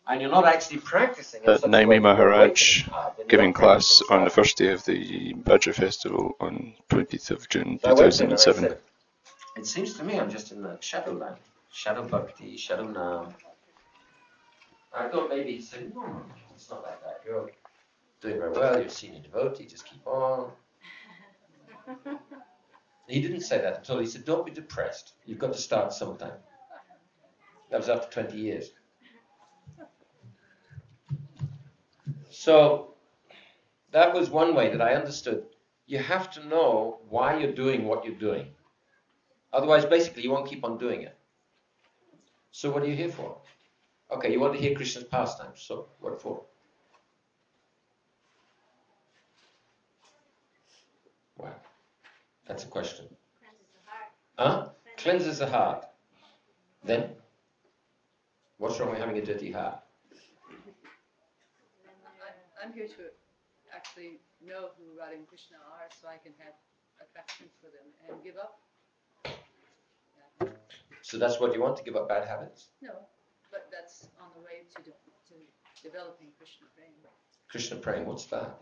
and you're not actually practicing. Naimi Maharaj giving class on the first day of the Bhadra festival on 20th of June 2007. It seems to me I'm just in the shadow land, shadow bhakti, shadow nam. I thought maybe he said, no, it's not like that. You're doing very well, you're a senior devotee, just keep on. He didn't say that at all. He said, don't be depressed. You've got to start sometime. That was after 20 years. So that was one way that I understood. You have to know why you're doing what you're doing. Otherwise, basically, you won't keep on doing it. So what are you here for? Okay, you want to hear Krishna's pastimes. So what for? Wow. That's a question. Cleanses the heart. Huh? Cleanses the heart. Then? What's wrong with having a dirty heart? I'm here to actually know who Radha and Krishna are so I can have affection for them and give up. So that's what you want, to give up bad habits? No, but that's on the way to developing Krishna prema. Krishna prema, what's that?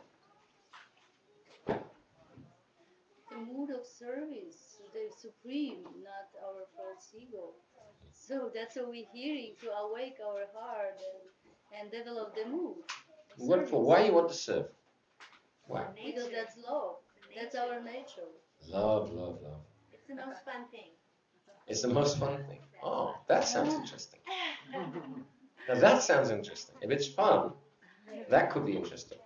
The mood of service, the supreme, not our false ego. So that's what we're hearing, to awake our heart and develop the mood. What for? Why you want to serve? Why? Because that's love. That's our nature. Love, love, love. It's the most fun thing. It's the most fun thing. Oh, that sounds interesting. Now that sounds interesting. If it's fun, that could be interesting.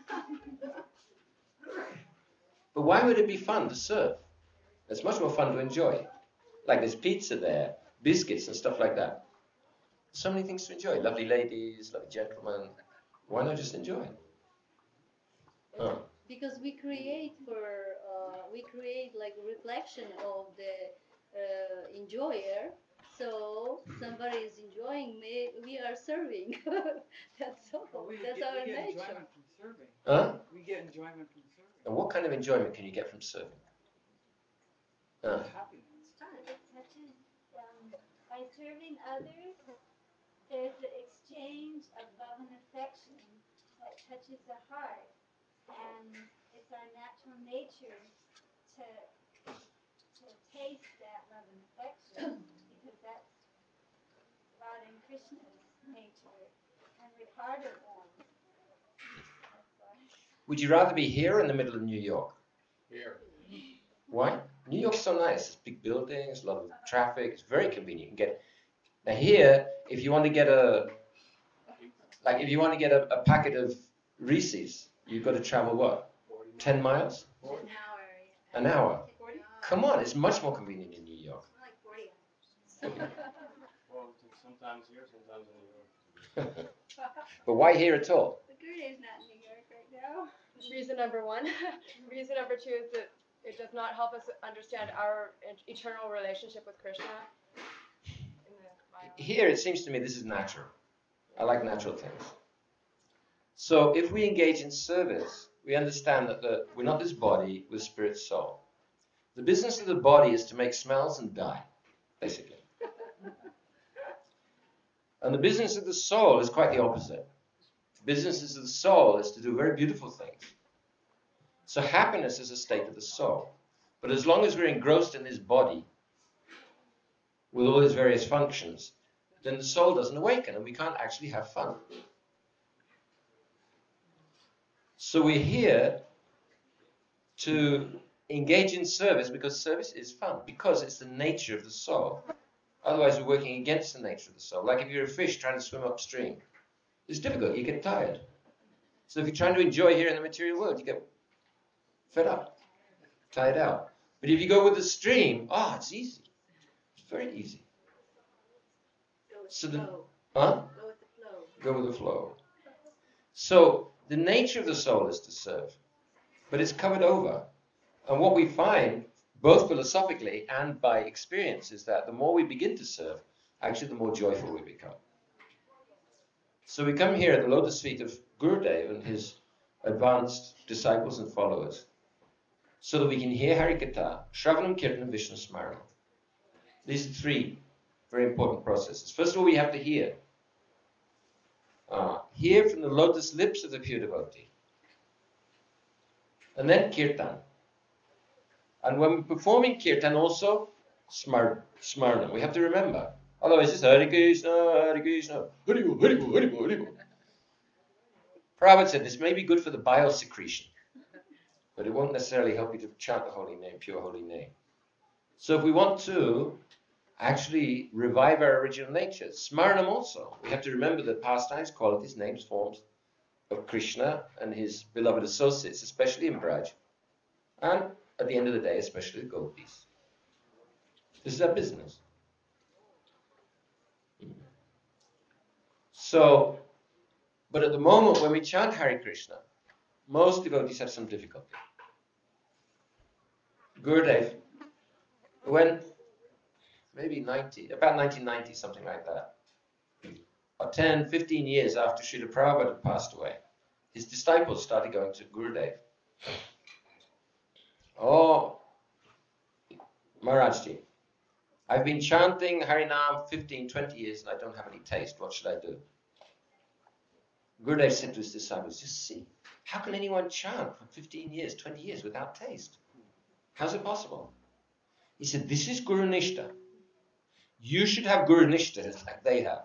But why would it be fun to serve? It's much more fun to enjoy. Like there's pizza there, biscuits and stuff like that. So many things to enjoy. Lovely ladies, lovely gentlemen. Why not just enjoy it? Oh. Because we create like a reflection of the enjoyer. So somebody is enjoying me, we are serving. That's all. That's our nature. Enjoyment from serving. Huh? We get enjoyment from serving. And what kind of enjoyment can you get from serving? Happiness. It touches, by serving others, there's the exchange of love and affection that touches the heart. And it's our natural nature to taste that love and affection, because that's Radha and Krishna's nature, and we're part of them. Would you rather be here or in the middle of New York? Here. Why? New York's so nice. It's big buildings, a lot of traffic. It's very convenient. You can get now here. If you want to get a packet of Reese's, you've got to travel what? 10 miles? An hour. Yeah. An hour. 40? Come on, it's much more convenient in New York. Like 40 hours. Well, sometimes here, sometimes in New York. But why here at all? The Gurudev is not in New York right now. Reason number one. Reason number two is that it does not help us understand our eternal relationship with Krishna. Here, it seems to me this is natural. I like natural things. So if we engage in service, we understand that we're not this body, we're spirit soul. The business of the body is to make smells and die, basically. And the business of the soul is quite the opposite. The business of the soul is to do very beautiful things. So happiness is a state of the soul. But as long as we're engrossed in this body, with all its various functions, then the soul doesn't awaken and we can't actually have fun. So we're here to engage in service because service is fun, because it's the nature of the soul. Otherwise, we're working against the nature of the soul. Like if you're a fish trying to swim upstream, it's difficult, you get tired. So if you're trying to enjoy here in the material world, you get fed up, tired out. But if you go with the stream, it's easy. It's very easy. Go with So the the, flow. huh? Go with the flow. Go with the flow. So the nature of the soul is to serve, but it's covered over. And what we find, both philosophically and by experience, is that the more we begin to serve, actually the more joyful we become. So we come here at the lotus feet of Gurudev and his advanced disciples and followers, so that we can hear Harikatha, Shravanam, Kirtanam, Vishnu Smaranam. These are three very important processes. First of all, we have to hear. hear from the lotus lips of the pure devotee. And then kirtan. And when we're performing kirtan also, smarna. We have to remember. Otherwise it's Hare Krishna, Hare Krishna, Haribo, Haribo, Haribo, Haribo. Prabhupada said this may be good for the bile secretion, but it won't necessarily help you to chant the holy name, pure holy name. So if we want to actually revive our original nature, smaranam also, we have to remember the pastimes, qualities, names, forms of Krishna and his beloved associates, especially in Braj, and at the end of the day, especially the gopis. This is our business. So, but at the moment when we chant Hare Krishna, most devotees have some difficulty. Gurudev, when maybe about 1990, something like that, or 10, 15 years after Srila Prabhupada had passed away, his disciples started going to Gurudev. Oh, Maharajji, I've been chanting Harinam 15, 20 years and I don't have any taste. What should I do? Gurudev said to his disciples, just see, how can anyone chant for 15 years, 20 years without taste? How's it possible? He said, this is Guru Nishta. You should have Guru Nishta like they have.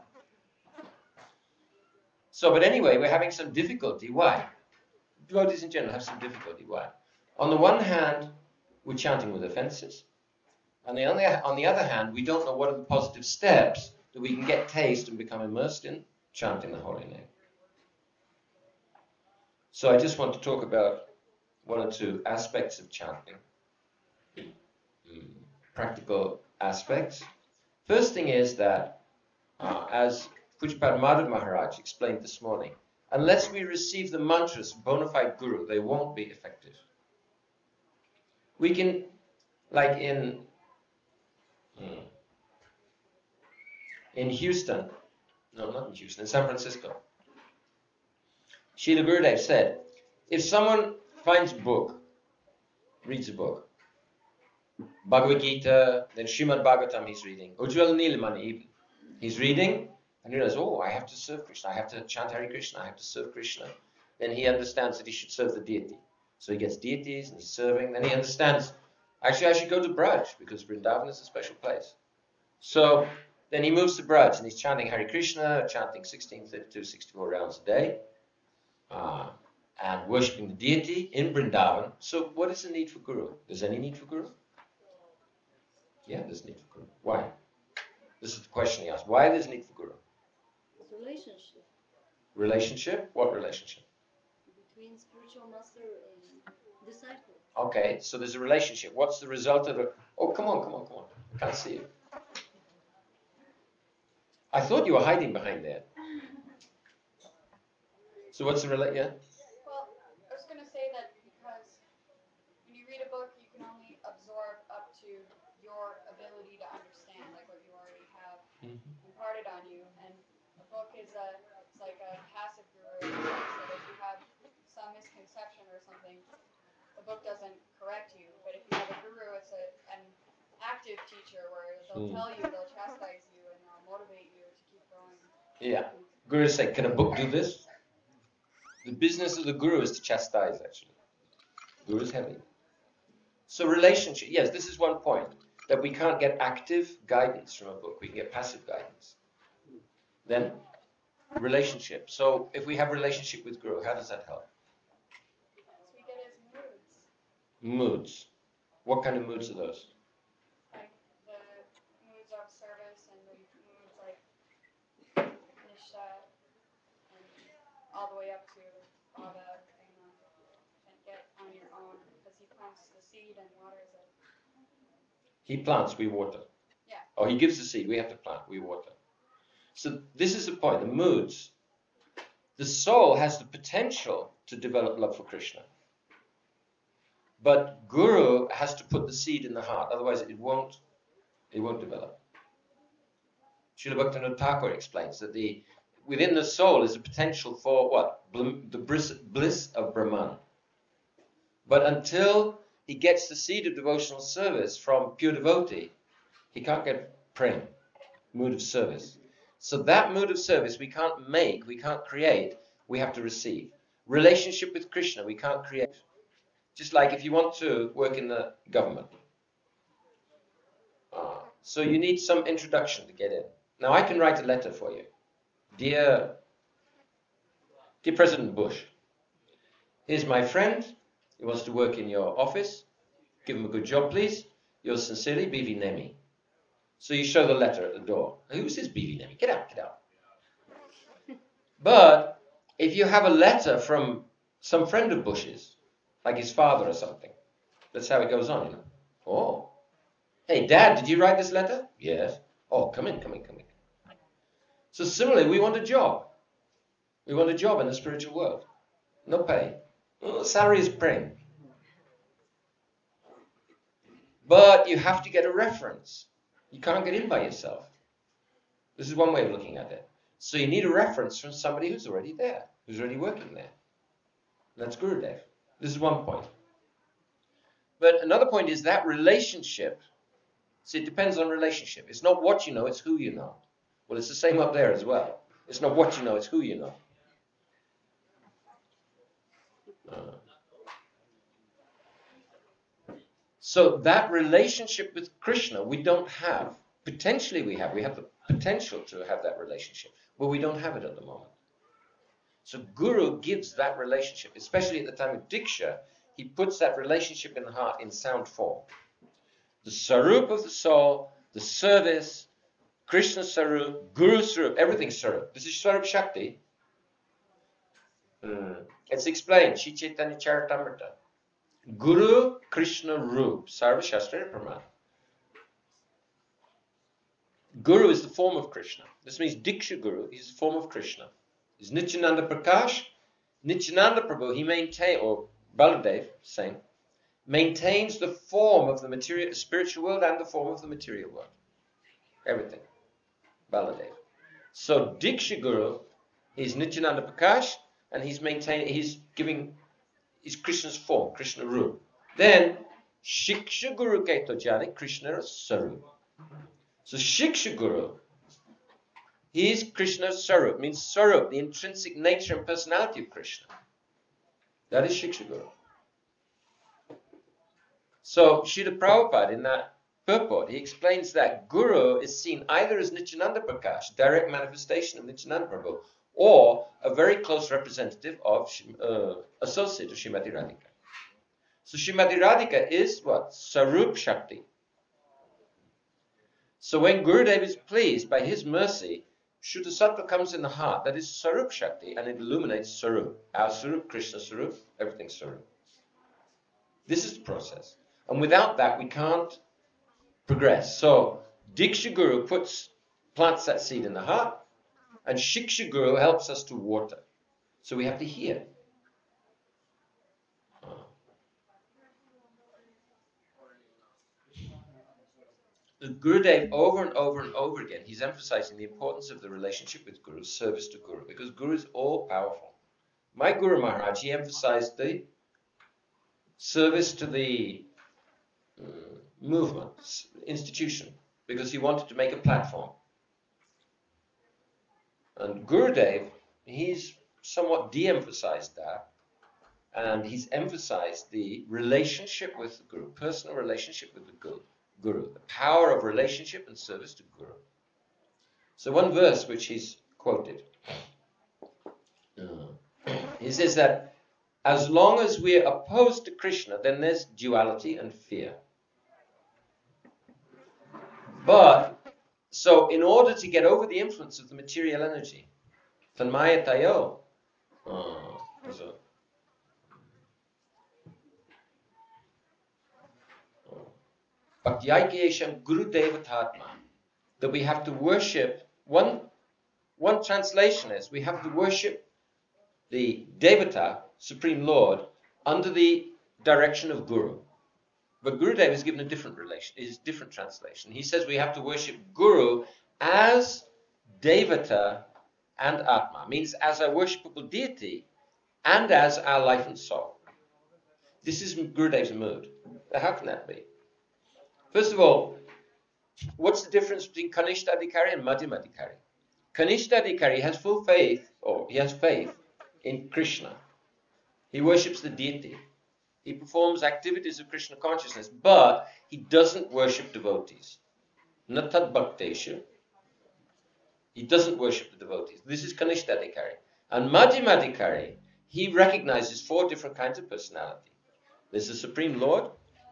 So, but anyway, we're having some difficulty. Why? Devotees in general have some difficulty. Why? On the one hand, we're chanting with offenses. And on the other hand, we don't know what are the positive steps that we can get taste and become immersed in chanting the holy name. So I just want to talk about one or two aspects of chanting, practical aspects. First thing is that, as Pujapad Madhav Maharaj explained this morning, unless we receive the mantras from bona fide guru, they won't be effective. We can, like in Houston, no, not in Houston, in San Francisco, Srila Gurudev said, if someone finds a book, reads a book, Bhagavad Gita, then Srimad Bhagavatam he's reading, Ujjwal Nilamani he's reading, and he realizes, oh, I have to serve Krishna, I have to chant Hare Krishna, I have to serve Krishna. Then he understands that he should serve the deity. So he gets deities and he's serving. Then he understands, actually I should go to Braj because Vrindavan is a special place. So then he moves to Braj and he's chanting Hare Krishna, chanting 16, 32, 64 rounds a day, and worshipping the deity in Vrindavan. So what is the need for Guru? There's any need for Guru? Yeah, there's need for Guru. Why? This is the question he asked. Why there's need for Guru? It's relationship Relationship? What relationship? between spiritual master and disciple. Okay, so there's a relationship. What's the result of it? Oh, come on. I can't see you. I thought you were hiding behind there. So what's the relationship? Yeah? Well, I was going to say that because when you read a book, you can only absorb up to your ability to understand, like what you already have imparted on you. And a book is it's like a passive guru. So if you have some misconception or something, the book doesn't correct you. But if you have a guru, it's an active teacher where they'll tell you, they'll chastise you, and they'll motivate you to keep going. Yeah. Guru said, can a book do this? The business of the guru is to chastise, actually. Guru is heavy. So relationship, yes, this is one point, that we can't get active guidance from a book. We can get passive guidance. Then, relationship. So if we have relationship with Guru, how does that help? So we get his moods. Moods. What kind of moods are those? Like the moods of service and the moods like Nishtha and all the way up to Bhava, Prema, and get on your own because he plants the seed and waters it. He plants, we water. Yeah. Oh, he gives the seed, we have to plant, we water. So this is the point, the moods. The soul has the potential to develop love for Krishna. But Guru has to put the seed in the heart, otherwise it won't develop. Srila Bhaktivinoda Thakur explains that within the soul is a potential for what? The bliss of Brahman. But until he gets the seed of devotional service from pure devotee, he can't get prem, mood of service. So that mood of service we can't make, we can't create, we have to receive. Relationship with Krishna we can't create. Just like if you want to work in the government. So you need some introduction to get in. Now I can write a letter for you. Dear President Bush, here's my friend. He wants to work in your office. Give him a good job, please. Yours sincerely, B.V. Nemi. So you show the letter at the door. Who's this B.V. Nemi? Get out, get out. But if you have a letter from some friend of Bush's, like his father or something, that's how it goes on, you know. Oh. Hey, Dad, did you write this letter? Yes. Oh, come in. So similarly, we want a job. We want a job in the spiritual world. No pay. Well, salary is praying. But you have to get a reference. You can't get in by yourself. This is one way of looking at it. So you need a reference from somebody who's already there, who's already working there. That's Gurudev. This is one point. But another point is that relationship. See, it depends on relationship. It's not what you know, it's who you know. Well, it's the same up there as well. It's not what you know, it's who you know. So that relationship with Krishna we don't have. Potentially we have. We have the potential to have that relationship, but we don't have it at the moment. So Guru gives that relationship, especially at the time of Diksha. He puts that relationship in the heart in sound form. The Sarup of the soul, the service, Krishna Sarup, Guru Sarup, everything's Sarup. This is Sarup Shakti. It's explained, Shri Chaitanya Charitamrita. Guru Krishna Rup, Sarva Shastra Praman. Guru is the form of Krishna. This means Diksha Guru is the form of Krishna. Is Nityananda Prakash. Nityananda Prabhu, he maintains, or Baladev, same, maintains the form of the material, spiritual world and the form of the material world. Everything. Baladev. So Diksha Guru is Nityananda Prakash, and he's Krishna's form, Krishna Rup. Then Shiksha Guru Keto Jani, Krishna Sarup. So Shiksha Guru, he is Krishna's Sarup, means Sarup, the intrinsic nature and personality of Krishna. That is Shiksha Guru. So Srila Prabhupada, in that purport, he explains that Guru is seen either as Nityananda Prakash, direct manifestation of Nityananda Prabhu, or a very close representative of associate of Srimati Radhika. So Srimati Radhika is what? Sarup Shakti. So when Gurudev is pleased by his mercy, Shuddha Sattva comes in the heart, that is Sarup Shakti, and it illuminates Sarup. Our Sarup, Krishna Sarup, everything's Sarup. This is the process. And without that, we can't progress. So Diksha Guru plants that seed in the heart, and Shiksha Guru helps us to water. So we have to hear. The Gurudev, over and over and over again, he's emphasizing the importance of the relationship with Guru, service to Guru, because Guru is all powerful. My Guru Maharaj, he emphasized the service to the movement, institution, because he wanted to make a platform. And Gurudev, he's somewhat de-emphasized that, and he's emphasized the relationship with the Guru, personal relationship with the Guru, the power of relationship and service to Guru. So one verse which he's quoted, he says that as long as we're opposed to Krishna, then there's duality and fear. But, so in order to get over the influence of the material energy, Tanmaya Tayo, Bhakti-Aikesham Guru Devatatma, that we have to worship, one translation is, we have to worship the Devata, Supreme Lord, under the direction of Guru. But Gurudev is given a different translation. He says we have to worship Guru as Devata and Atma, means as our worshipable deity and as our life and soul. This is Gurudev's mood. How can that be? First of all, what's the difference between Kanishta Adhikari and Madhyama Adhikari? Kanishta has full faith, or he has faith in Krishna. He worships the deity. He performs activities of Krishna consciousness, but he doesn't worship devotees. Natad Bhakteshu. He doesn't worship the devotees. This is Kanishta. And Madhyamadikari, he recognizes 4 different kinds of personality. There's the Supreme Lord.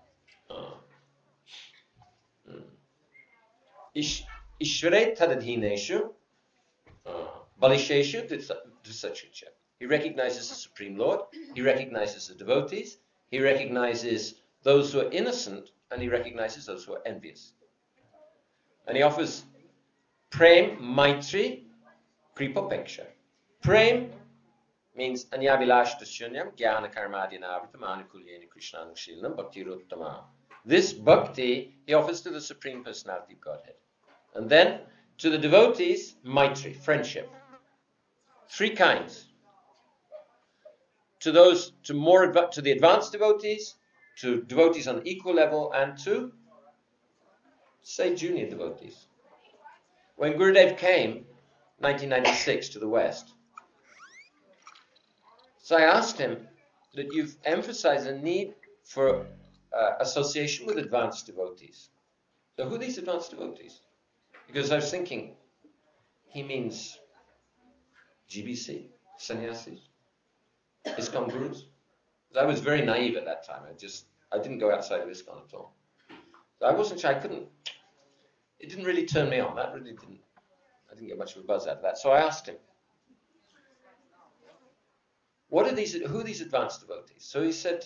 Ishvare Tadadhineshu. Balisheshu Drisachricha. He recognizes the Supreme Lord, he recognizes the devotees, he recognizes those who are innocent, and he recognizes those who are envious. And he offers Prem, Maitri, Kripapeksha. Prem means Anyavilash Shunyam, Jnana Karmadhyanavitam, Anukulyena Krishnanushilnam, Bhakti Ruttama. This bhakti he offers to the Supreme Personality of Godhead. And then to the devotees, Maitri, friendship. 3 kinds. To those, to the advanced devotees, to devotees on equal level, and to, say, junior devotees. When Gurudev came, 1996, to the West, so I asked him that you've emphasized the need for association with advanced devotees. So who are these advanced devotees? Because I was thinking, he means GBC, sannyasis, ISKCON gurus. I was very naive at that time. I didn't go outside of ISKCON at all. So I wasn't sure. It didn't really turn me on. I didn't get much of a buzz out of that. So I asked him, who are these advanced devotees? So he said,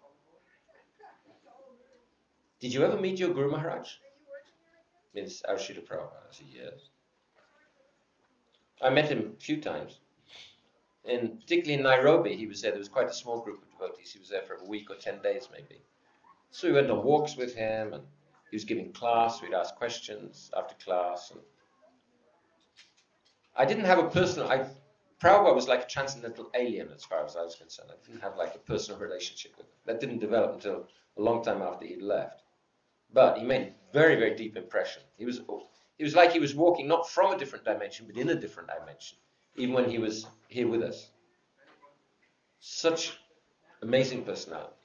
did you ever meet your Guru Maharaj? Means our Srila Prabhupada. I said, yes. I met him a few times. Particularly in Nairobi, he was there. There was quite a small group of devotees. He was there for a week or 10 days maybe. So we went on walks with him, and he was giving class. We'd ask questions after class. And I didn't have a personal... Prabhupada was like a transcendental alien as far as I was concerned. I didn't have like a personal relationship with him. That didn't develop until a long time after he'd left. But he made a very, very deep impression. It was like he was walking not from a different dimension, but in a different dimension, even when he was here with us. Such amazing personality.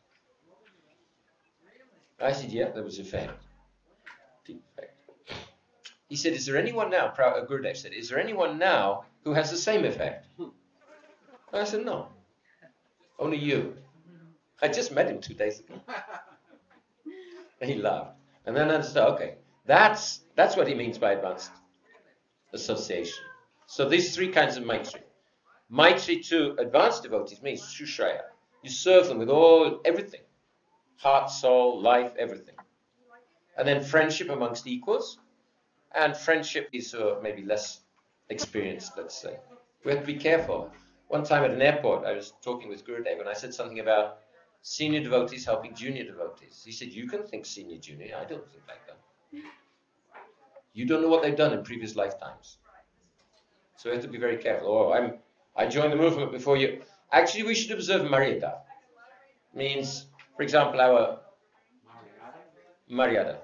I said, yeah, there was effect. Deep effect. He said, is there anyone now, Gurudev said, is there anyone now who has the same effect? I said, no. Only you. I just met him 2 days ago. And he laughed. And then I understood, okay, that's what he means by advanced association. So these 3 kinds of Maitri. Maitri to advanced devotees means Shushraya. You serve them with everything. Heart, soul, life, everything. And then friendship amongst equals. And friendship is maybe less experienced, let's say. We have to be careful. One time at an airport, I was talking with Gurudev, and I said something about senior devotees helping junior devotees. He said, you can think senior, junior. I don't think like that. You don't know what they've done in previous lifetimes. So we have to be very careful. I joined the movement before you. Actually, we should observe Maryada. Means, for example, our Maryada.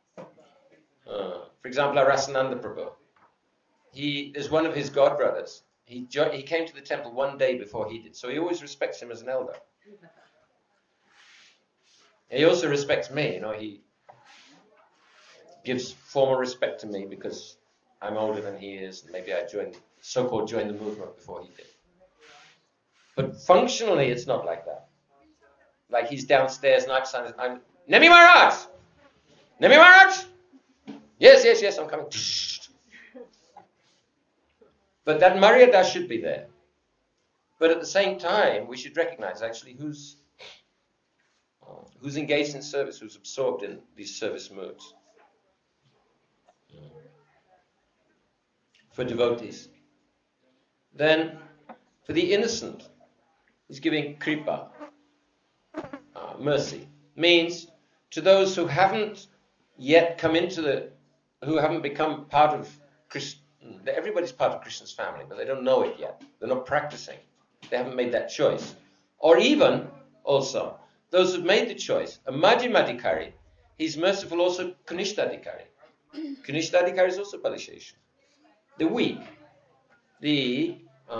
For example, our Rasananda Prabhu. There's one of his godbrothers. He came to the temple 1 day before he did, so he always respects him as an elder. He also respects me. He gives formal respect to me because I'm older than he is, and maybe I so-called joined the movement before he did. But functionally, it's not like that. Like he's downstairs, and I'm Nemi Maharaj! Nemi Maharaj! Yes, I'm coming. But that Maryada should be there. But at the same time, we should recognize actually who's engaged in service, who's absorbed in these service moods. For devotees. Then, for the innocent, he's giving kripa, mercy. Means to those who haven't yet who haven't become part of Krishna. Everybody's part of Krishna's family, but they don't know it yet. They're not practicing. They haven't made that choice. Or even, also, those who've made the choice. A Madhyamadikari, he's merciful also Kanishta Adhikari. Kanishta Adhikari is also Balishesha. The weak. the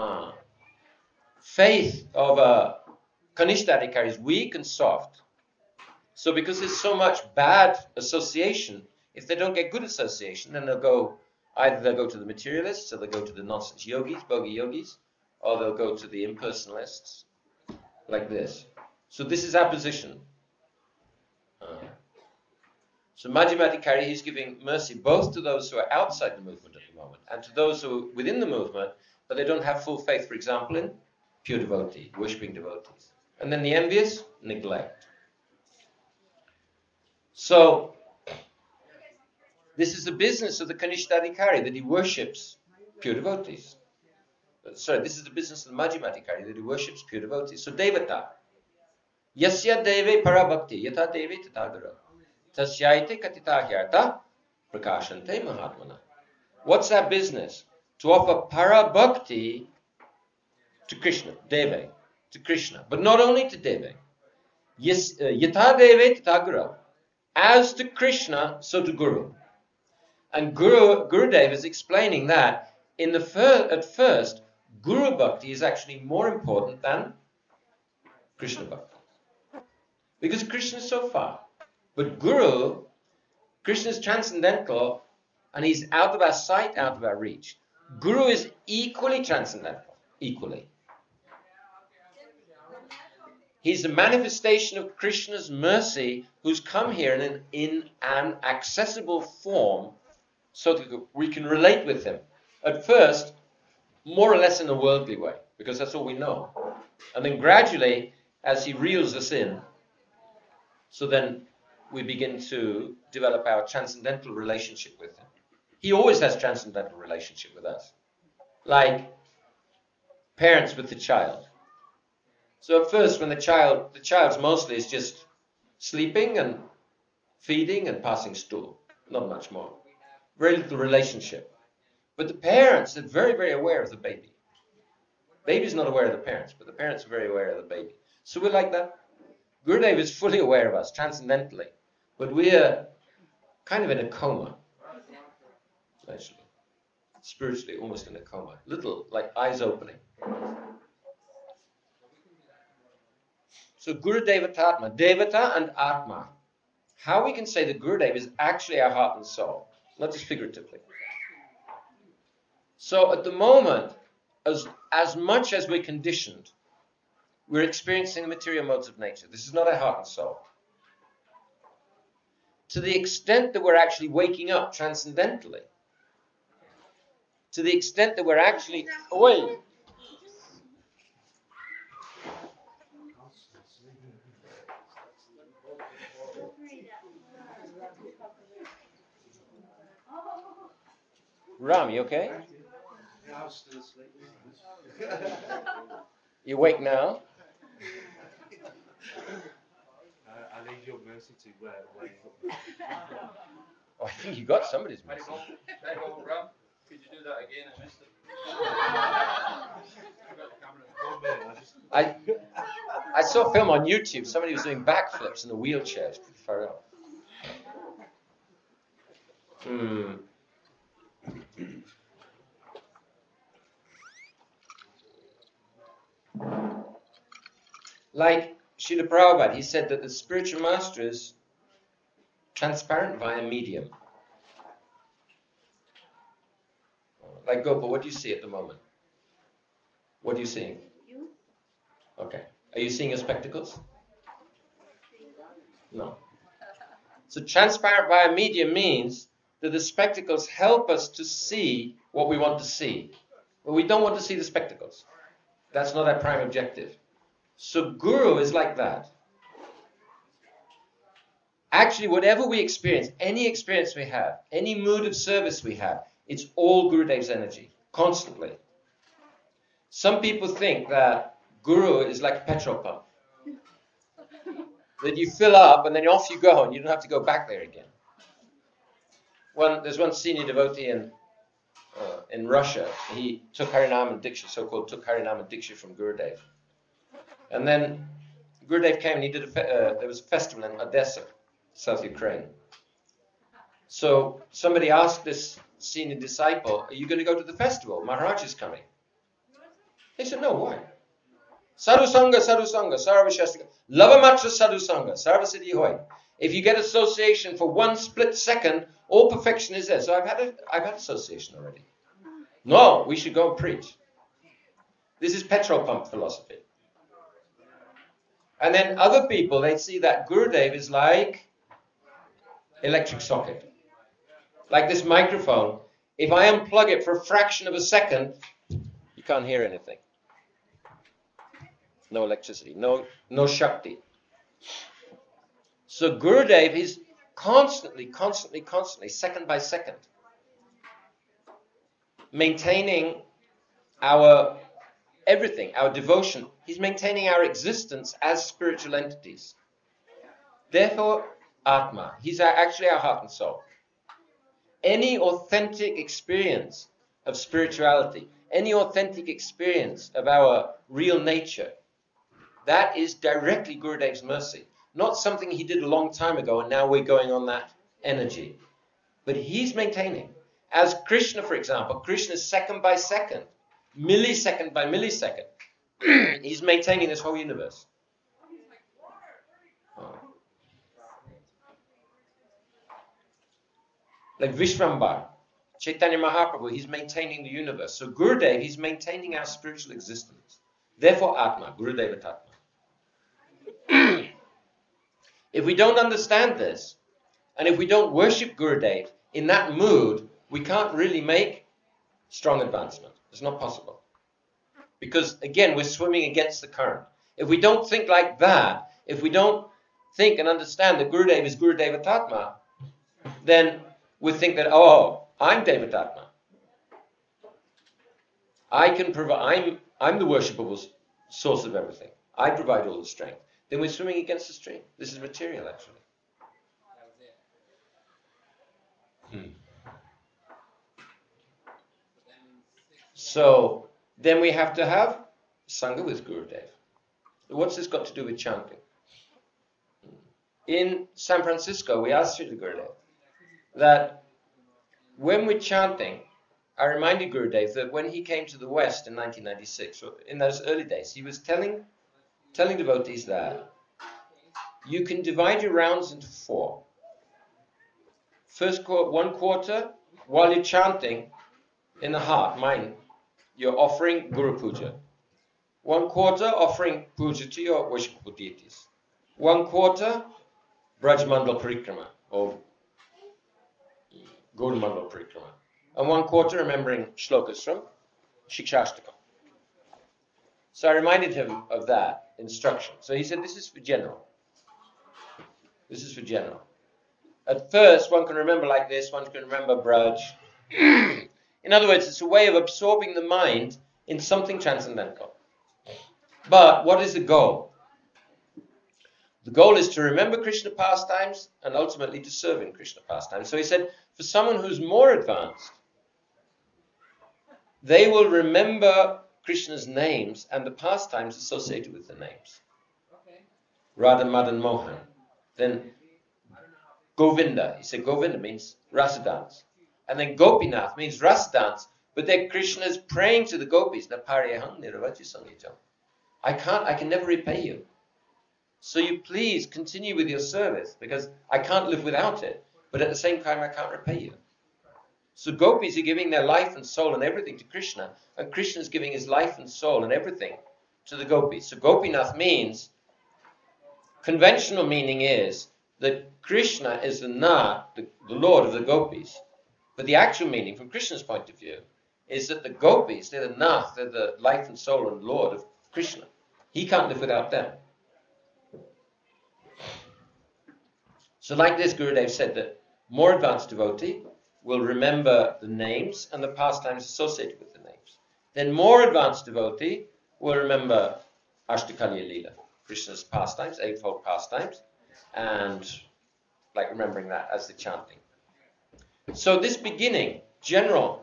faith of a Kanishta Adhikari is weak and soft. So because there's so much bad association, if they don't get good association, then they'll go to the materialists, or they'll go to the nonsense yogis, bogey yogis, or they'll go to the impersonalists, like this. So this is our position. So Majjhima Adhikari, he's giving mercy both to those who are outside the movement at the moment and to those who are within the movement, but they don't have full faith, for example, in pure devotee, worshipping devotees. And then the envious, neglect. So this is the business of the Kanishta Adhikari, that he worships pure devotees. Sorry, this is the business of the Majjhima Adhikari, that he worships pure devotees. So Devata. Yasya deve parabhakti, yatha deve tatagara. Tasyaite katita hyarta, prakashante mahatmana. What's our business? To offer parabhakti to Krishna, Deve, to Krishna. But not only to Deve. Yatha deve tatagara. As to Krishna, so to Guru. And Gurudev is explaining that at first, Guru Bhakti is actually more important than Krishna Bhakti. Because Krishna is so far. But Krishna is transcendental, and he's out of our sight, out of our reach. Guru is equally transcendental, equally. He's a manifestation of Krishna's mercy who's come here in an accessible form so that we can relate with him. At first, more or less in a worldly way, because that's all we know. And then gradually, as he reels us in, so then we begin to develop our transcendental relationship with him. He always has transcendental relationship with us, like parents with the child. So at first, when the child's mostly is just sleeping and feeding and passing stool, not much more. Very little relationship. But the parents are very, very aware of the baby. Baby's not aware of the parents, but the parents are very aware of the baby. So we're like that. Gurudev is fully aware of us, transcendentally. But we're kind of in a coma, actually. Spiritually, almost in a coma. Little, like eyes opening. So Guru Devatatma, Devata and Atma. How we can say that Gurudev is actually our heart and soul, not just figuratively. So at the moment, as much as we're conditioned, we're experiencing the material modes of nature. This is not our heart and soul. To the extent that we're actually waking up transcendentally, to the extent that we're actually awake, Ram, you okay? I was still sleeping. You awake now? I need your mercy to wake up. Oh, I think you got somebody's message. Ram, could you do that again? I missed it. I saw a film on YouTube. Somebody was doing backflips in a wheelchair. It's pretty far out. Like Srila Prabhupada, he said that the spiritual master is transparent via medium. Like Gopal, what do you see at the moment? What are you seeing? You? Okay. Are you seeing your spectacles? No. So transparent via medium means that the spectacles help us to see what we want to see. But we don't want to see the spectacles. That's not our prime objective. So Guru is like that. Actually, whatever we experience, any experience we have, any mood of service we have, it's all Gurudev's energy, constantly. Some people think that Guru is like a petrol pump. That you fill up and then off you go and you don't have to go back there again. There's one senior devotee in Russia. He took Harinam Diksha, so-called took Harinam Diksha from Gurudev. And then Gurudev came and he did there was a festival in Odessa, South Ukraine. So somebody asked this senior disciple, are you going to go to the festival? Maharaj is coming. He said, no, why? Sadhu Sangha, Sarva Shastra. Lavamatra Sadhu Sangha, Sarva Siddhi Hoy. If you get association for one split second, all perfection is there. So I've had association already. No, we should go and preach. This is petrol pump philosophy. And then other people, they see that Gurudev is like electric socket. Like this microphone. If I unplug it for a fraction of a second, you can't hear anything. No electricity, no Shakti. So Gurudev is constantly, second by second, maintaining our everything, our devotion. He's maintaining our existence as spiritual entities. Therefore, Atma, he's actually our heart and soul. Any authentic experience of spirituality, any authentic experience of our real nature, that is directly Gurudev's mercy. Not something he did a long time ago and now we're going on that energy. But he's maintaining. As Krishna, for example, Krishna is second by second, millisecond by millisecond. He's maintaining this whole universe. Like Vishvambar, Chaitanya Mahaprabhu, he's maintaining the universe. So Gurudev, he's maintaining our spiritual existence. Therefore Atma, Gurudeva Tatma. If we don't understand this, and if we don't worship Gurudev in that mood, we can't really make strong advancement. It's not possible. Because, again, we're swimming against the current. If we don't think like that, if we don't think and understand that Gurudev is Gurudeva Tatma, then we think that, oh, I'm Devatatma. I can provide, I'm the worshipable source of everything. I provide all the strength. Then we're swimming against the stream. This is material, actually. So then we have to have Sangha with Gurudev. What's this got to do with chanting? In San Francisco, we asked Srila Gurudev that when we're chanting, I reminded Gurudev that when he came to the West in 1996, in those early days, he was telling devotees that you can divide your rounds into 4. First one quarter, while you're chanting in the heart, mind, you're offering Guru Puja. 1 quarter, offering puja to your worshipful deities. 1 quarter, Braj Mandal Parikrama, or Gaur Mandal Parikrama. And 1 quarter, remembering shlokas from Shikshashtakam. So I reminded him of that instruction. So he said, this is for general. This is for general. At first, one can remember like this, one can remember Braj. In other words, it's a way of absorbing the mind in something transcendental. But what is the goal? The goal is to remember Krishna pastimes and ultimately to serve in Krishna pastimes. So he said, for someone who's more advanced, they will remember Krishna's names and the pastimes associated with the names. Radha, Madan, Mohan. Then Govinda. He said Govinda means rasa dance. And then Gopinath means rasa dance. But then Krishna is praying to the gopis. I can never repay you. So you please continue with your service because I can't live without it. But at the same time, I can't repay you. So gopis are giving their life and soul and everything to Krishna. And Krishna is giving his life and soul and everything to the gopis. So Gopinath means, conventional meaning is that Krishna is the Lord of the gopis. But the actual meaning, from Krishna's point of view, is that the gopis, they're the Nath, they're the life and soul and Lord of Krishna. He can't live without them. So like this, Gurudev said that more advanced devotee will remember the names and the pastimes associated with the names. Then more advanced devotee will remember Ashtakalya Leela, Krishna's pastimes, 8-fold pastimes, and like remembering that as the chanting. So this beginning, general,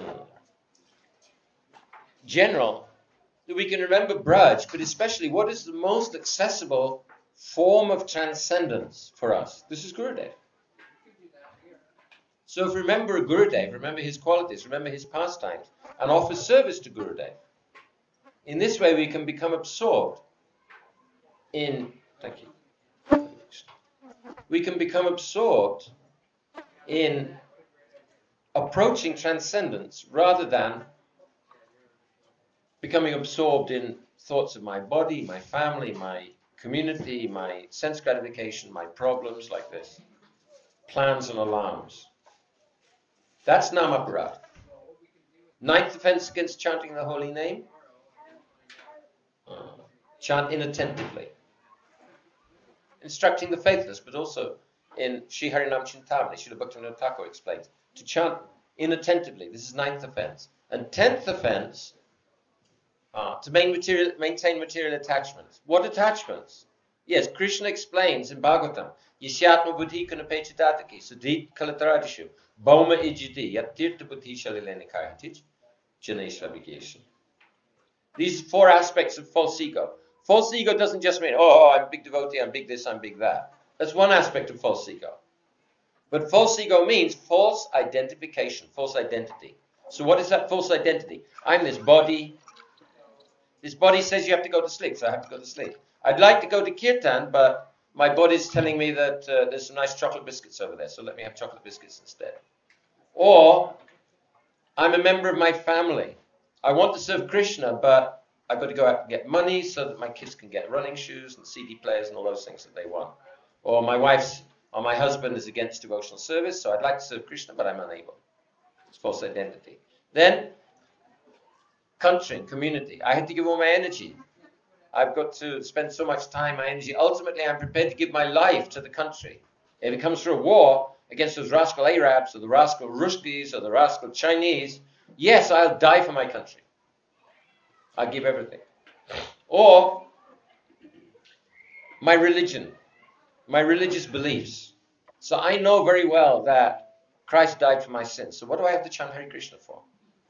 that we can remember Braj, but especially what is the most accessible form of transcendence for us? This is Gurudev. So if we remember Gurudev, remember his qualities, remember his pastimes, and offer service to Gurudev, in this way we can become absorbed in, thank you, we can become absorbed in approaching transcendence rather than becoming absorbed in thoughts of my body, my family, my community, my sense gratification, my problems like this, plans and alarms. That's Namaparat. Ninth offense against chanting the holy name, chant inattentively. Instructing the faithless, but also in Sri Harinam Chintamani, Srila Bhaktivinoda Thakur explains, to chant inattentively. This is ninth offense. And 10th offense, to maintain material attachments. What attachments? Yes, Krishna explains in Bhagavatam, Yishyatma buddhi kunapechitataki, sudit kalataradishu, bhauma ijiti, yattirtha buddhi shalilenikayatij, janesvabhigation. These 4 aspects of false ego. False ego doesn't just mean, oh, I'm a big devotee, I'm big this, I'm big that. That's one aspect of false ego. But false ego means false identification, false identity. So what is that false identity? I'm this body. This body says you have to go to sleep, so I have to go to sleep. I'd like to go to kirtan, but my body's telling me that there's some nice chocolate biscuits over there, so let me have chocolate biscuits instead. Or, I'm a member of my family. I want to serve Krishna, but I've got to go out and get money so that my kids can get running shoes and CD players and all those things that they want. Or my husband is against devotional service, so I'd like to serve Krishna, but I'm unable. It's false identity. Then, country and community. I had to give all my energy. I've got to spend so much time, my energy. Ultimately, I'm prepared to give my life to the country. If it comes through a war against those rascal Arabs or the rascal Ruskies or the rascal Chinese, yes, I'll die for my country. I'll give everything. Or my religion, my religious beliefs. So I know very well that Christ died for my sins. So what do I have to chant Hare Krishna for?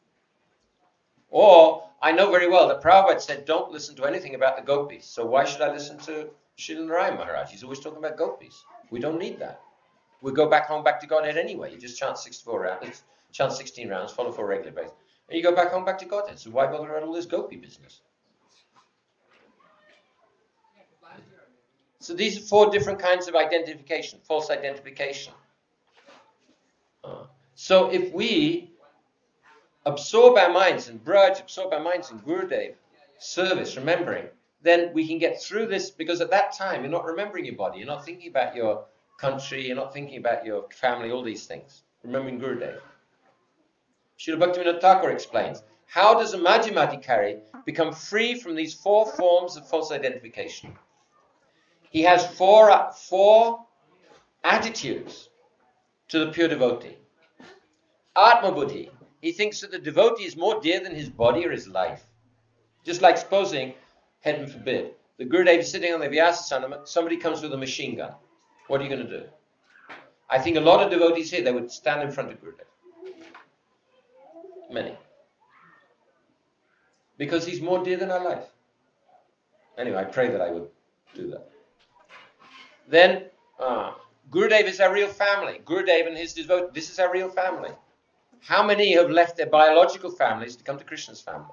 Or I know very well that Prabhupada said, don't listen to anything about the gopis. So why should I listen to Srila Narayan Maharaj? He's always talking about gopis. We don't need that. We go back home, back to Godhead anyway. You just chant 64 rounds, chant 16 rounds, follow 4 regular basis. And you go back home, back to Godhead. So why bother about all this gopi business? So these are 4 different kinds of identification, false identification. So if we absorb our minds in Braj, absorb our minds in Gurudev, service, remembering, then we can get through this, because at that time you're not remembering your body, you're not thinking about your country, you're not thinking about your family, all these things. Remembering Gurudev. Srila Bhaktivinoda Thakur explains, how does a Madhyamadikari become free from these 4 forms of false identification? He has 4 attitudes to the pure devotee. Atma Buddhi. He thinks that the devotee is more dear than his body or his life. Just like supposing, heaven forbid, the Gurudev is sitting on the Vyasasana, somebody comes with a machine gun. What are you going to do? I think a lot of devotees here, they would stand in front of Gurudev. Many. Because he's more dear than our life. Anyway, I pray that I would do that. Then, Gurudev is our real family. Gurudev and his devotees, this is our real family. How many have left their biological families to come to Krishna's family?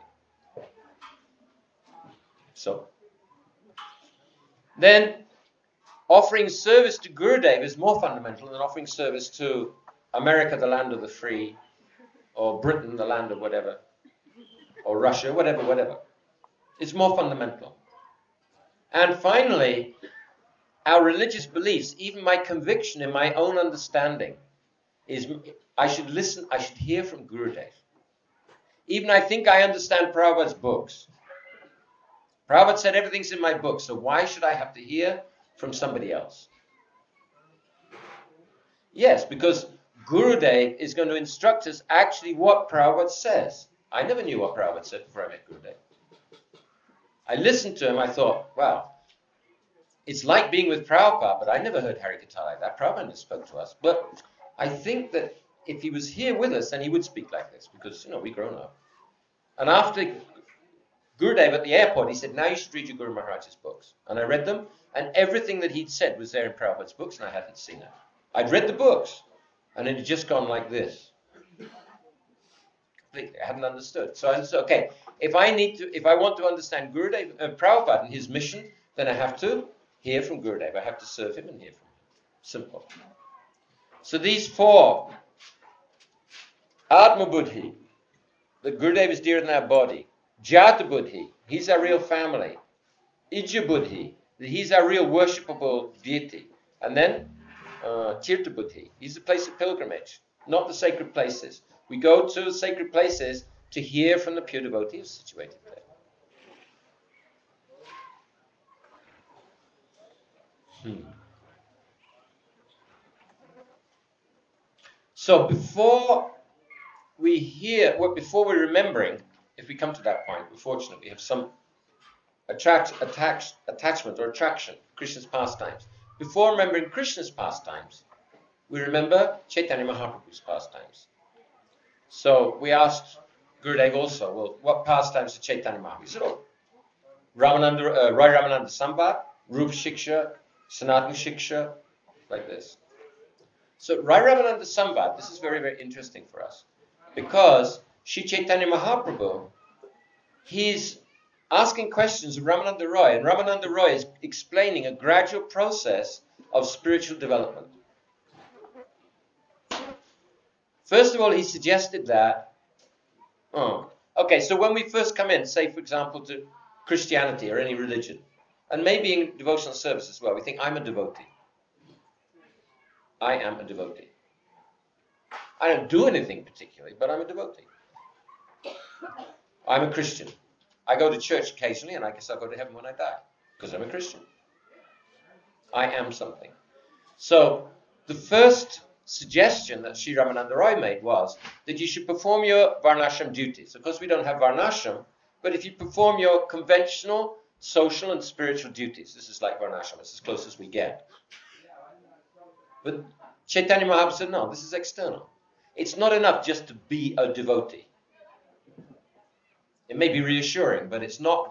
So, then offering service to Gurudev is more fundamental than offering service to America, the land of the free, or Britain, the land of whatever, or Russia, whatever. It's more fundamental. And finally, our religious beliefs, even my conviction in my own understanding, is I should listen, I should hear from Gurudev. Even I think I understand Prabhupada's books. Prabhupada said everything's in my book, so why should I have to hear from somebody else? Yes, because Gurudev is going to instruct us actually what Prabhupada says. I never knew what Prabhupada said before I met Gurudev. I listened to him, I thought, wow, it's like being with Prabhupada, but I never heard Harikatha like that. Prabhupada never spoke to us. But I think that if he was here with us, then he would speak like this, because, we've grown up. And after Gurudev at the airport, he said, now you should read your Guru Maharaj's books. And I read them, and everything that he'd said was there in Prabhupada's books, and I hadn't seen it. I'd read the books, And it had just gone like this. Completely, I hadn't understood. So I said, okay, if I want to understand Gurudev Prabhupada and his mission, then I have to hear from Gurudev. I have to serve him and hear from him. Simple. So these four, Atma Buddhi, the Gurudev is dearer than our body. Jata Buddhi, he's our real family. Ija Buddhi, he's our real worshipable deity. And then Tirtha Buddhi, he's the place of pilgrimage, not the sacred places. We go to sacred places to hear from the pure devotee who's situated there. So before we're remembering, if we come to that point, unfortunately, we have some attachment or attraction, Krishna's pastimes. Before remembering Krishna's pastimes, we remember Chaitanya Mahaprabhu's pastimes. So we asked Gurudev also, well, what pastimes did Chaitanya Mahaprabhu? He said, oh, Rai Ramananda Sambad, Rupa Shiksha, Sanatana Shiksha, like this. So Rai Ramananda Sambad, this is very, very interesting for us, because Sri Chaitanya Mahaprabhu, he's asking questions of Ramananda Roy, and Ramananda Roy is explaining a gradual process of spiritual development. First of all, he suggested that, okay, so when we first come in, say for example to Christianity or any religion, and maybe in devotional service as well, we think, I'm a devotee. I am a devotee. I don't do anything particularly, but I'm a devotee. I'm a Christian. I go to church occasionally, and I guess I'll go to heaven when I die, because I'm a Christian. I am something. So the first suggestion that Sri Ramananda Roy made was that you should perform your Varnashram duties. Of course, we don't have Varnashram, but if you perform your conventional, social, and spiritual duties, this is like Varnashram, it's as close as we get. But Chaitanya Mahaprabhu said, no, this is external. It's not enough just to be a devotee. It may be reassuring, but it's not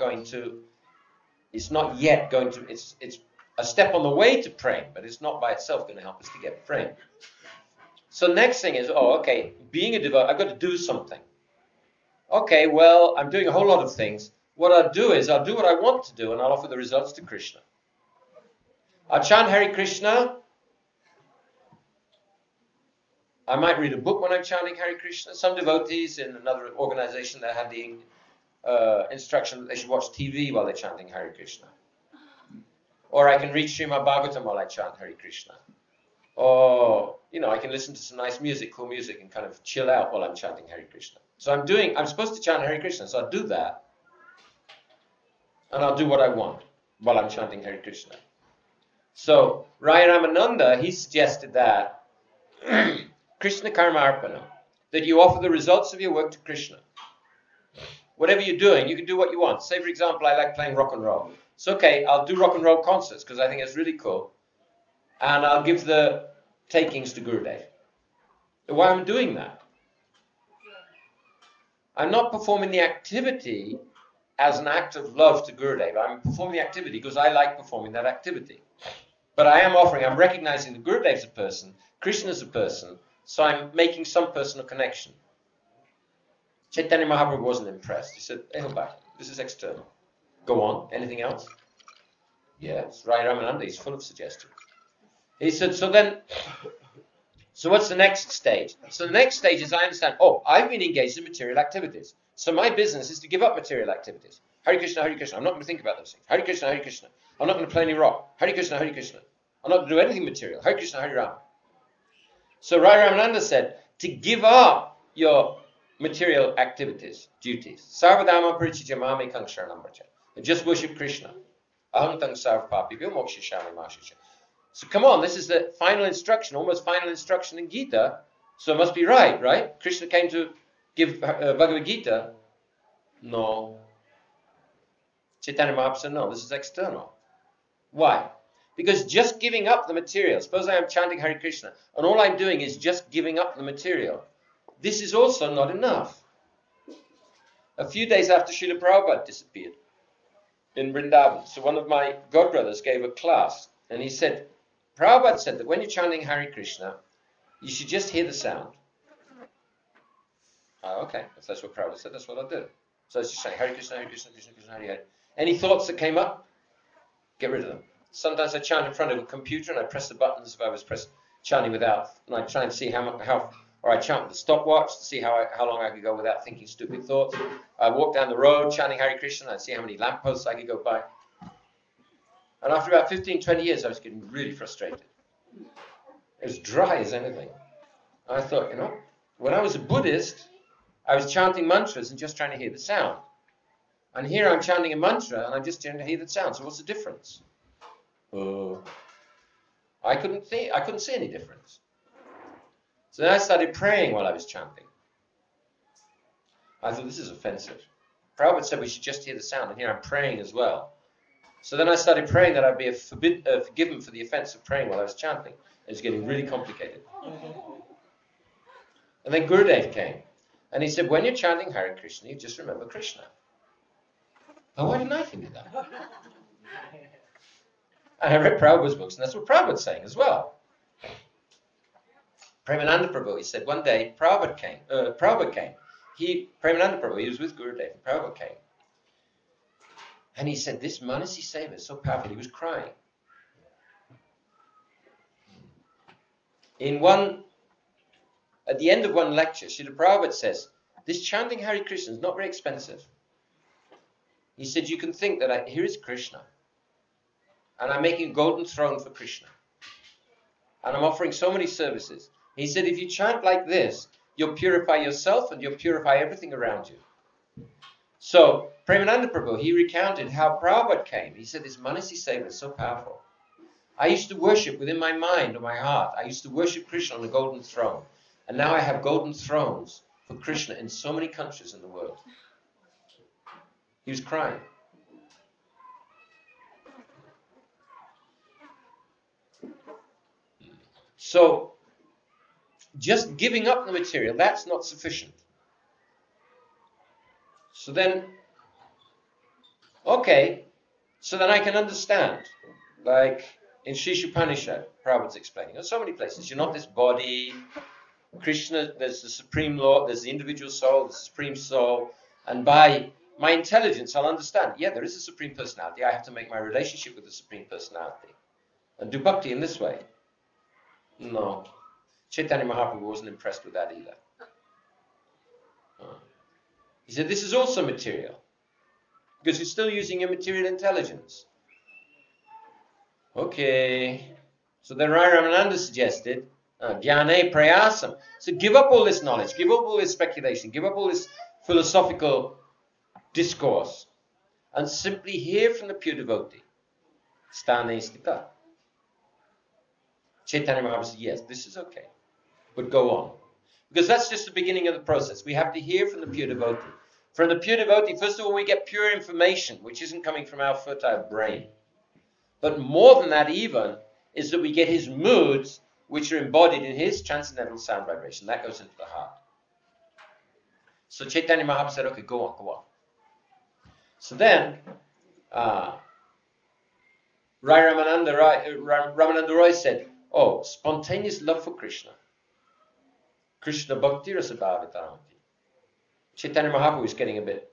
yet going to, it's a step on the way to praying, but it's not by itself going to help us to get praying. So next thing is, okay, being a devotee, I've got to do something. Okay, well, I'm doing a whole lot of things. What I'll do is, I'll do what I want to do, and I'll offer the results to Krishna. I'll chant Hare Krishna. I might read a book when I'm chanting Hare Krishna. Some devotees in another organization that have the instruction that they should watch TV while they're chanting Hare Krishna. Or I can read Srimad Bhagavatam while I chant Hare Krishna. Or, I can listen to some nice music, cool music, and kind of chill out while I'm chanting Hare Krishna. So I'm supposed to chant Hare Krishna, so I'll do that. And I'll do what I want while I'm chanting Hare Krishna. So, Rai Ramananda, he suggested that Krishna Karma Arpana, that you offer the results of your work to Krishna. Whatever you're doing, you can do what you want. Say, for example, I like playing rock and roll. It's okay, I'll do rock and roll concerts because I think it's really cool. And I'll give the takings to Gurudev. Why am I doing that? I'm not performing the activity as an act of love to Gurudev. I'm performing the activity because I like performing that activity. But I'm recognizing that Gurudev's a person, Krishna's a person, so I'm making some personal connection. Chaitanya Mahaprabhu wasn't impressed. He said, hey, hold back. This is external. Go on. Anything else? Yes. Rai Ramananda is full of suggestions. He said, so what's the next stage? So the next stage is I understand, I've been engaged in material activities. So my business is to give up material activities. Hare Krishna, Hare Krishna. I'm not going to think about those things. Hare Krishna, Hare Krishna. I'm not going to play any rock. Hare Krishna, Hare Krishna. I'm not going to do anything material. Hare Krishna, Hare Rama. So Rai Ramananda said, to give up your material activities, duties. Sarvadama parichija mame kang sharanam braja. And just worship Krishna. Aham tang sarva papibhyo moksha shami mashisha. So come on, this is the final instruction, almost final instruction in Gita. So it must be right? Krishna came to give Bhagavad Gita. No. Chaitanya Mahaprabhu said, no, this is external. Why? Because just giving up the material, suppose I am chanting Hare Krishna, and all I'm doing is just giving up the material. This is also not enough. A few days after Srila Prabhupada disappeared in Vrindavan, so one of my godbrothers gave a class, and he said, Prabhupada said that when you're chanting Hare Krishna, You should just hear the sound. Okay, if that's what Prabhupada said, that's what I'll do. So it's just saying Hare Krishna, Hare Krishna, Krishna Krishna, Hare Hare. Any thoughts that came up, get rid of them. Sometimes I chant in front of a computer and I press the buttons if I was chanting without, and I try and see or I chant with the stopwatch to see how long I could go without thinking stupid thoughts. I walk down the road chanting Hare Krishna, I'd see how many lampposts I could go by. And after about 15, 20 years, I was getting really frustrated. It was dry as anything. I thought, when I was a Buddhist, I was chanting mantras and just trying to hear the sound. And here I'm chanting a mantra and I'm just trying to hear the sound. So what's the difference? I couldn't see any difference. So then I started praying while I was chanting. I thought, this is offensive. Prabhupada said we should just hear the sound, and here I'm praying as well. So then I started praying that I'd be forgiven for the offense of praying while I was chanting. It was getting really complicated. And then Gurudev came, and he said, when you're chanting Hare Krishna, you just remember Krishna. Oh, why didn't I think of that? And I read Prabhupada's books, and that's what Prabhupada's saying as well. Premananda Prabhu, he said, one day Prabhupada came. Premananda Prabhu, he was with Gurudev, and Prabhupada came. And he said, this Manasi Seva is so powerful. He was crying. At the end of one lecture, Srila Prabhupada says, this chanting Hare Krishna is not very expensive. He said, you can think that here is Krishna, and I'm making a golden throne for Krishna, and I'm offering so many services. He said, if you chant like this, you'll purify yourself and you'll purify everything around you. So, Premananda Prabhu, he recounted how Prabhupada came. He said, this Manasi Seva is so powerful. I used to worship within my mind or my heart. I used to worship Krishna on the golden throne. And now I have golden thrones for Krishna in so many countries in the world. He was crying. So, just giving up the material, that's not sufficient. So then, so then I can understand. Like in Shishupanishad, Prabhupada's explaining. There's so many places. You're not this body. Krishna, there's the Supreme Lord, there's the individual soul, the Supreme Soul. And by my intelligence, I'll understand. Yeah, there is a Supreme Personality. I have to make my relationship with the Supreme Personality. And do bhakti in this way. No. Chaitanya Mahaprabhu wasn't impressed with that either. He said, this is also material. Because you're still using your material intelligence. Okay. So then Rai Ramananda suggested, Jnane Prayasam. So give up all this knowledge, give up all this speculation, give up all this philosophical discourse, and simply hear from the pure devotee. Sthane Stita. Chaitanya Mahaprabhu said, yes, this is okay. But go on. Because that's just the beginning of the process. We have to hear from the pure devotee. From the pure devotee, first of all, we get pure information, which isn't coming from our fertile brain. But more than that even, is that we get his moods, which are embodied in his transcendental sound vibration. That goes into the heart. So Chaitanya Mahaprabhu said, okay, go on. So then, Rai Ramananda Roy said, spontaneous love for Krishna. Krishna Bhakti Rasa Bhavatamati. Chaitanya Mahaprabhu is getting a bit,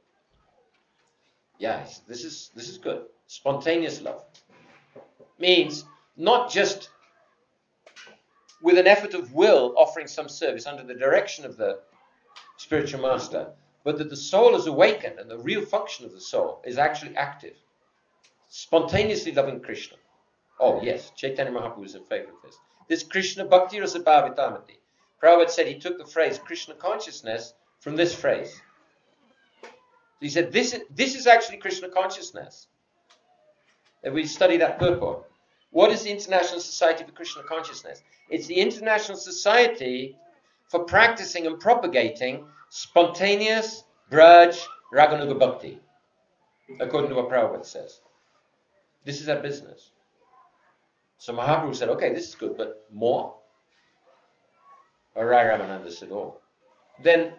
this is good. Spontaneous love means not just with an effort of will offering some service under the direction of the spiritual master, but that the soul is awakened and the real function of the soul is actually active. Spontaneously loving Krishna. Oh yes, Chaitanya Mahaprabhu is in favor of this. This Krishna Bhakti Rasa Bhavatamati. Prabhupada said he took the phrase Krishna consciousness from this phrase. So he said this is actually Krishna consciousness. If we study that purport. What is the International Society for Krishna Consciousness? It's the International Society for practicing and propagating spontaneous Braj Raganuga Bhakti, according to what Prabhupada says. This is our business. So Mahaprabhu said, okay, this is good, but more? Or Rai Ramananda said, then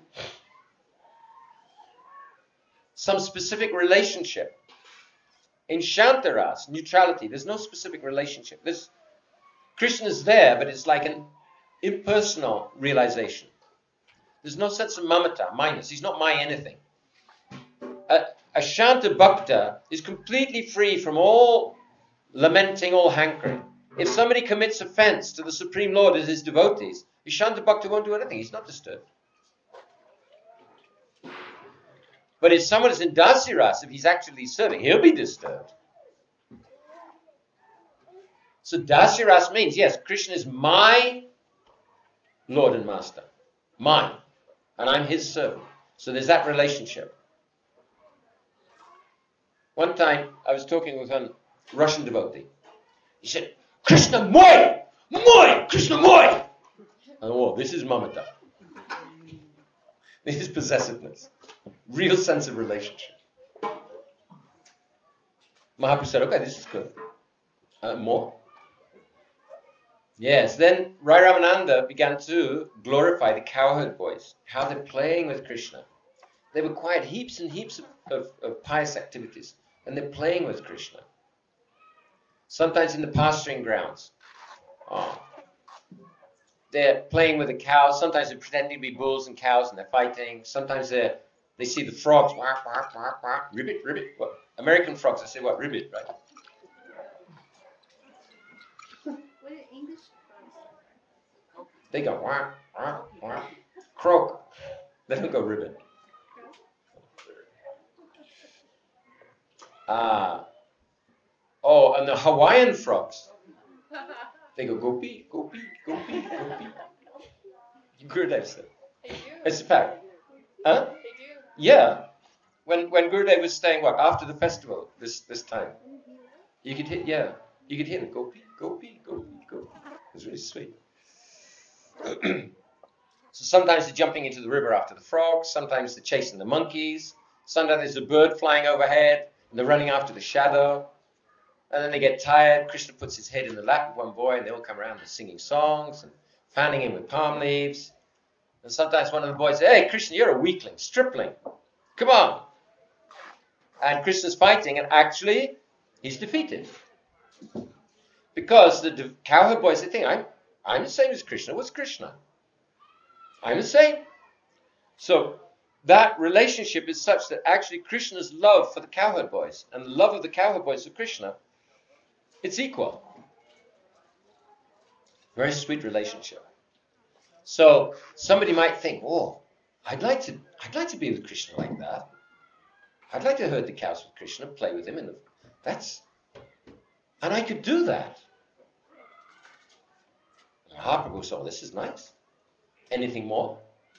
some specific relationship. In Shantaras, neutrality, there's no specific relationship. Krishna's there, but it's like impersonal realization. There's no sense of mamata, minus. He's not my anything. A Shanta Bhakta is completely free from all lamenting, all hankering. If somebody commits offense to the Supreme Lord as his devotees, a Shanta Bhakta won't do anything. He's not disturbed. But if someone is in Dasiras, if he's actually serving, he'll be disturbed. So Dasiras means, yes, Krishna is my Lord and Master. Mine. And I'm his servant. So there's that relationship. One time, I was talking with a Russian devotee. He said, Krishna moi! Moi! Krishna moi! And oh, this is mamata. This is possessiveness. Real sense of relationship. Mahaprabhu said, okay, this is good. More? Yes, then Rai Ramananda began to glorify the cowherd boys, how they're playing with Krishna. They were quite heaps and heaps of pious activities, and they're playing with Krishna. Sometimes in the pasturing grounds. They're playing with the cows. Sometimes they're pretending to be bulls and cows and they're fighting. Sometimes they see the frogs. Whack, whack, whack, whack. Ribbit, ribbit. What? American frogs, I say what? Ribbit, right? What is English? They go whack, whack, whack. Croak. They don't go ribbit. And the Hawaiian frogs. They go gopi, gopi, gopi, gopi. Gurudev said. They do. It's a fact. Huh? They do. Yeah. When Gurudev was staying, after the festival this time, you could hear the gopi, gopi, gopi, gopi. It was really sweet. So sometimes they're jumping into the river after the frogs, sometimes they're chasing the monkeys, sometimes there's a bird flying overhead, and they're running after the shadow. And then they get tired. Krishna puts his head in the lap of one boy, and they all come around and singing songs and fanning him with palm leaves. And sometimes one of the boys says, hey, Krishna, you're a weakling, stripling. Come on. And Krishna's fighting, and actually, he's defeated. Because the cowherd boys, they think, I'm the same as Krishna. What's Krishna? I'm the same. So that relationship is such that actually Krishna's love for the cowherd boys and the love of the cowherd boys for Krishna, it's equal. Very sweet relationship. So somebody might think, oh, I'd like to be with Krishna like that. I'd like to herd the cows with Krishna, play with him, and I could do that. Mahaprabhu saw, this is nice. Anything more?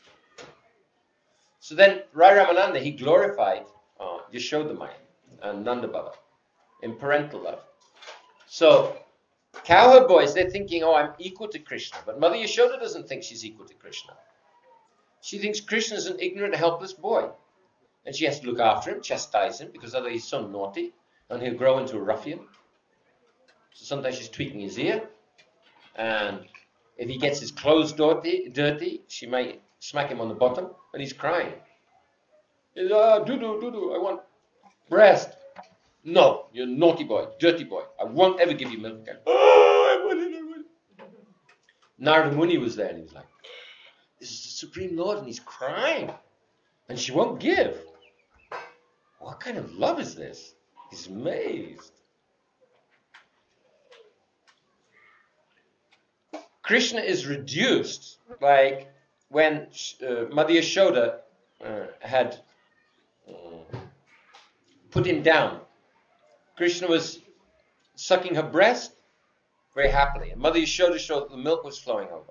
So then Rai Ramananda, he glorified Yashodamaya and Nanda Baba in parental love. So cowherd boys, they're thinking, oh, I'm equal to Krishna. But Mother Yashoda doesn't think she's equal to Krishna. She thinks Krishna's an ignorant, helpless boy. And she has to look after him, chastise him, because otherwise he's so naughty, and he'll grow into a ruffian. So sometimes she's tweaking his ear, and if he gets his clothes dirty, she may smack him on the bottom, and he's crying. He's, doo-doo, I want breast. No, you're a naughty boy, dirty boy. I won't ever give you milk again. Oh, I want it. Narada Muni was there, and he was like, this is the Supreme Lord, and he's crying. And she won't give. What kind of love is this? He's amazed. Krishna is reduced, like when Mother Yashoda had put him down. Krishna was sucking her breast very happily, and Mother Yashoda showed that the milk was flowing over.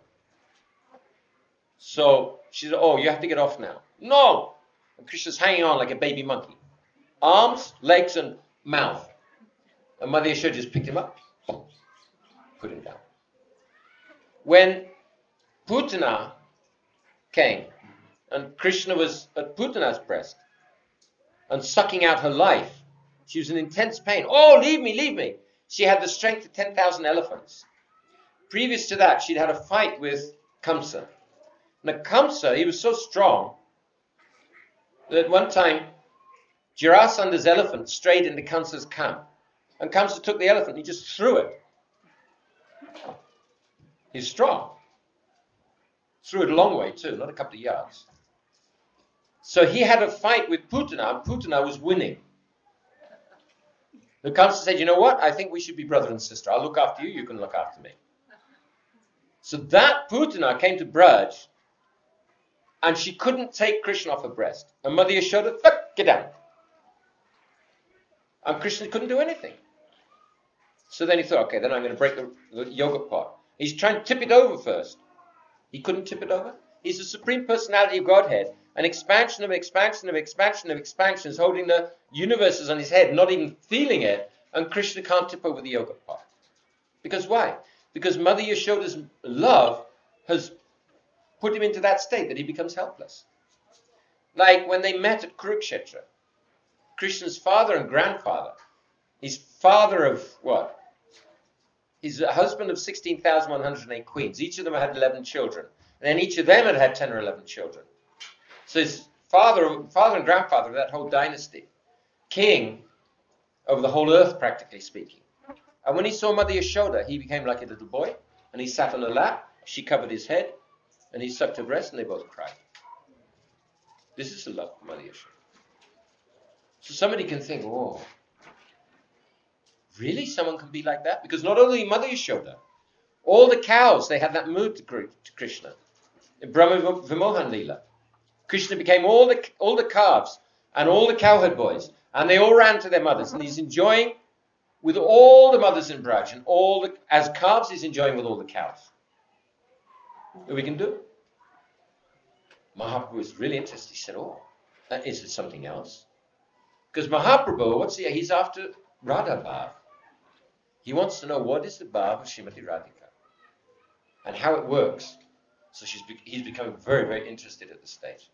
So she said, oh, you have to get off now. No! And Krishna's hanging on like a baby monkey. Arms, legs, and mouth. And Mother Yashoda just picked him up, put him down. When Putana came, and Krishna was at Putana's breast, and sucking out her life, she was in intense pain. Oh, leave me, leave me. She had the strength of 10,000 elephants. Previous to that, she'd had a fight with Kamsa. Now Kamsa, he was so strong that one time Jarasandha's elephant strayed into Kamsa's camp. And Kamsa took the elephant and he just threw it. He's strong. Threw it a long way too, not a couple of yards. So he had a fight with Putana, and Putana was winning. The council said, you know what? I think we should be brother and sister. I'll look after you, you can look after me. So that Putana came to Braj, and she couldn't take Krishna off her breast. And Mother Yashoda, look, get down. And Krishna couldn't do anything. So then he thought, okay, then I'm going to break the yogurt pot. He's trying to tip it over first. He couldn't tip it over. He's the Supreme Personality of Godhead. An expansion of expansion of expansion of expansions, holding the universes on his head, not even feeling it. And Krishna can't tip over the yogurt pot. Because why? Because Mother Yashoda's love has put him into that state that he becomes helpless. Like when they met at Kurukshetra, Krishna's father and grandfather, his father of what? He's a husband of 16,108 queens. Each of them had 11 children. And then each of them had had 10 or 11 children. So his father and grandfather of that whole dynasty, king of the whole earth, practically speaking. And when he saw Mother Yashoda, he became like a little boy, and he sat on her lap, she covered his head, and he sucked her breast, and they both cried. This is the love of Mother Yashoda. So somebody can think, oh, really? Someone can be like that? Because not only Mother Yashoda, all the cows, they had that mood to Krishna. In Brahma Vimohan Leela, Krishna became all the calves and all the cowherd boys, and they all ran to their mothers, and he's enjoying with all the mothers in Braj, and as calves, he's enjoying with all the cows. What we can do? Mahaprabhu was really interested. He said, oh, is it something else? Because Mahaprabhu, he's after Radha Bhav. He wants to know what is the Bhav of Srimati Radhika and how it works. So he's becoming very, very interested at this stage.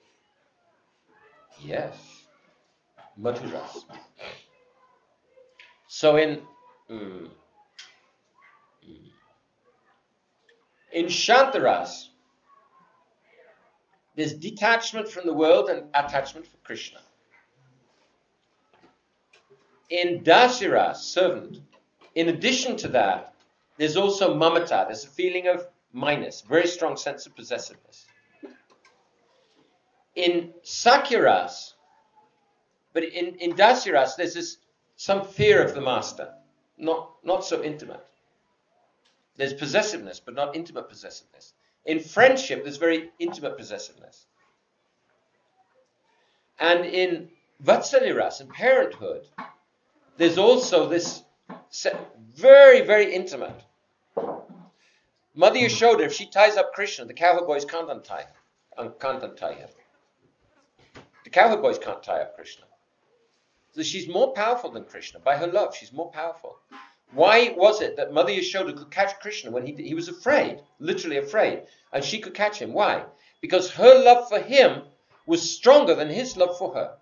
Yes. Madhuras. So in Shantaras, there's detachment from the world and attachment for Krishna. In Dasiras, servant, in addition to that, there's also mamata. There's a feeling of minus, very strong sense of possessiveness. In Sakyaras, but in Dasiras, there's some fear of the master, not so intimate. There's possessiveness, but not intimate possessiveness. In friendship, there's very intimate possessiveness. And in Vatsaliras, in parenthood, there's also this very, very intimate. Mother Yashoda, if she ties up Krishna, the cowherd boys can't untie him. The cowherd boys can't tie up Krishna. So she's more powerful than Krishna. By her love, she's more powerful. Why was it that Mother Yashoda could catch Krishna when he was afraid, literally afraid, and she could catch him? Why? Because her love for him was stronger than his love for her.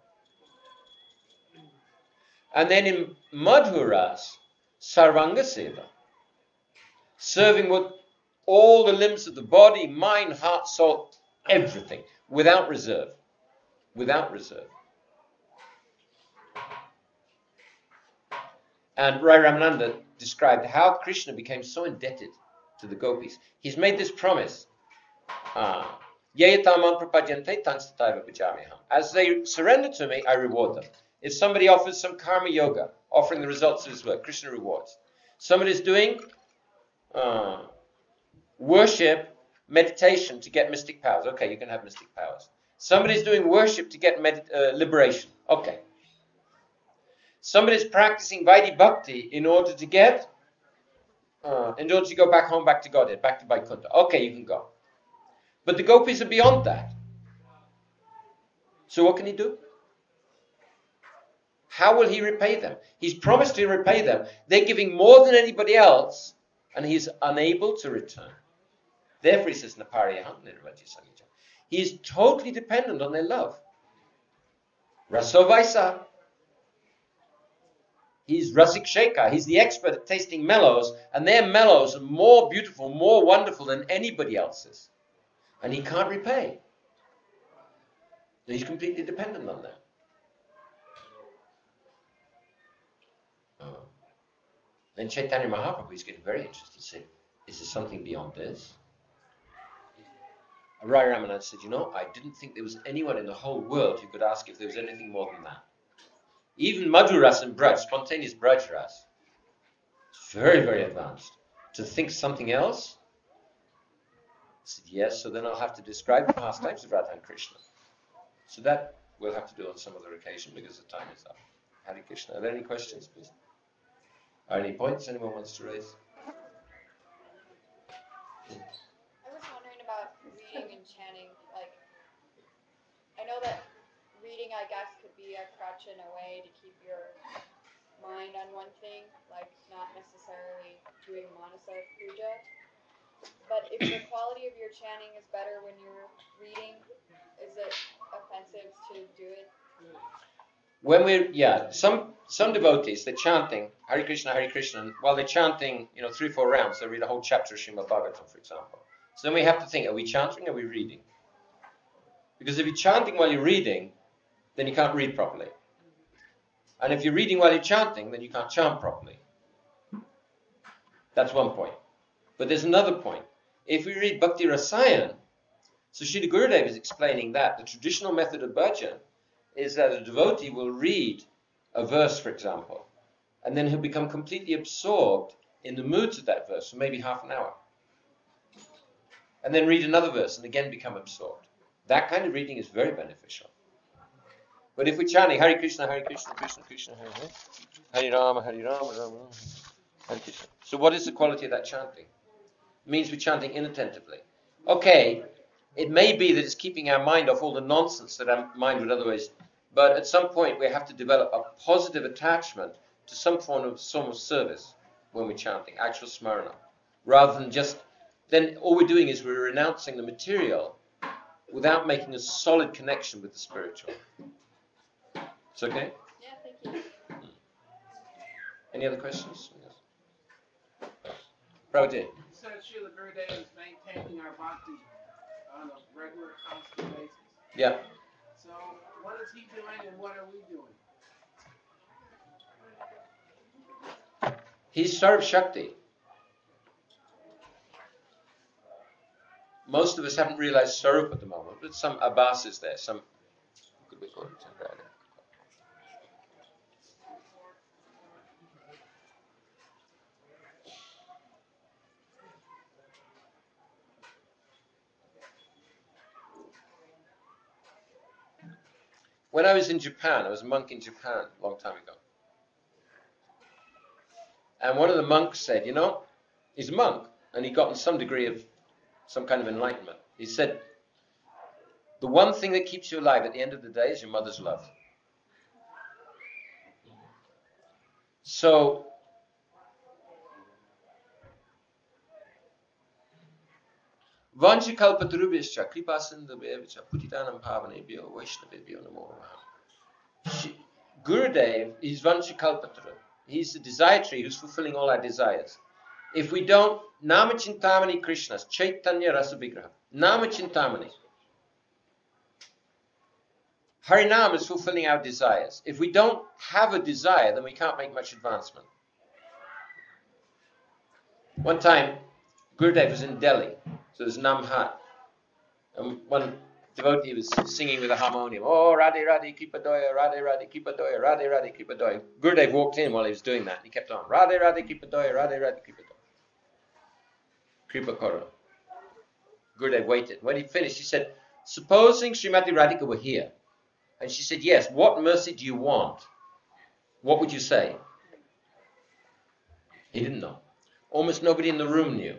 And then in Madhuras, Sarvanga Seva, serving with all the limbs of the body, mind, heart, soul, everything, without reserve. Without reserve. And Rai Ramananda described how Krishna became so indebted to the gopis. He's made this promise. As they surrender to me, I reward them. If somebody offers some karma yoga, offering the results of his work, Krishna rewards. Somebody's doing worship, meditation to get mystic powers. Okay, you can have mystic powers. Somebody's doing worship to get liberation. Okay. Somebody's practicing Vaidhi Bhakti in order to go back home, back to Godhead, back to Vaikuntha. Okay, you can go. But the gopis are beyond that. So what can he do? How will he repay them? He's promised to repay them. They're giving more than anybody else, and he's unable to return. Therefore he says, Napariyaham nirvajya sanija. He is totally dependent on their love. Rasovaisa. He's Rasik Shekhar. He's the expert at tasting mellows, and their mellows are more beautiful, more wonderful than anybody else's. And he can't repay. He's completely dependent on them. Then Chaitanya Mahaprabhu is getting very interested. Say, is there something beyond this? Rai Ramanand said, I didn't think there was anyone in the whole world who could ask if there was anything more than that. Even Madhuras and Braj, spontaneous Braj Ras, very, very advanced. To think something else? I said, yes, so then I'll have to describe the pastimes of Radha and Krishna. So that we'll have to do on some other occasion because the time is up. Hare Krishna. Are there any questions, please? Are any points anyone wants to raise? I was wondering about reading and chanting. Like, I know that reading, I guess, could be a crutch in a way to keep your mind on one thing, like not necessarily doing Manasa Puja. But if the quality of your chanting is better when you're reading, is it offensive to do it? When some devotees, they're chanting Hare Krishna, and while they're chanting, 3-4 rounds, they read a whole chapter of Srimad Bhagavatam, for example. So then we have to think, are we chanting or are we reading? Because if you're chanting while you're reading, then you can't read properly. And if you're reading while you're chanting, then you can't chant properly. That's one point. But there's another point. If we read Bhakti Rasayan, so Srila Gurudev is explaining that the traditional method of bhajan is that a devotee will read a verse, for example, and then he'll become completely absorbed in the moods of that verse for maybe half an hour. And then read another verse and again become absorbed. That kind of reading is very beneficial. But if we're chanting Hare Krishna, Krishna Krishna, Hare Hare, Hare Rama, Rama Rama, Hare Krishna. So what is the quality of that chanting? It means we're chanting inattentively. Okay, it may be that it's keeping our mind off all the nonsense that our mind would otherwise, but at some point we have to develop a positive attachment to some form of service when we're chanting, actual smarana, rather than then all we're doing is we're renouncing the material without making a solid connection with the spiritual. It's okay? Yeah, thank you. Any other questions? Prabhuji. You said Srila Gurudev is maintaining our bhakti on a regular, constant basis. Yeah. So what is he doing and what are we doing? He's Sarv Shakti. Most of us haven't realized Sarup at the moment, but some Abbas is there. Some could we call it? When I was in Japan, I was a monk in Japan a long time ago. And one of the monks said, he's a monk, and he'd gotten some degree of some kind of enlightenment. He said, the one thing that keeps you alive at the end of the day is your mother's love. So, Vanchikalpatarubhyascha kripasindhabhyavicha putitanam pavanebhyo vaishnavebhyo namo namaha. Gurudev is Vanchikalpatara. He's the desire tree who's fulfilling all our desires. If we don't, Nama Chintamani Krishna's Chaitanya Rasa Vigraha. Nama Chintamani. Harinam is fulfilling our desires. If we don't have a desire, then we can't make much advancement. One time, Gurudev was in Delhi, so there's Namhat. And one devotee was singing with a harmonium. Oh, Radhe Radhe Kripadoya, Radhe Radhe Kripadoya, Radhe Radhe Kripadoya. Gurudev walked in while he was doing that. He kept on. Radhe Radhe Kripadoya, Radhe Radhe Kripadoya. Kripakara. Gurudev waited. When he finished, he said, supposing Srimati Radhika were here, and she said, yes, what mercy do you want? What would you say? He didn't know. Almost nobody in the room knew.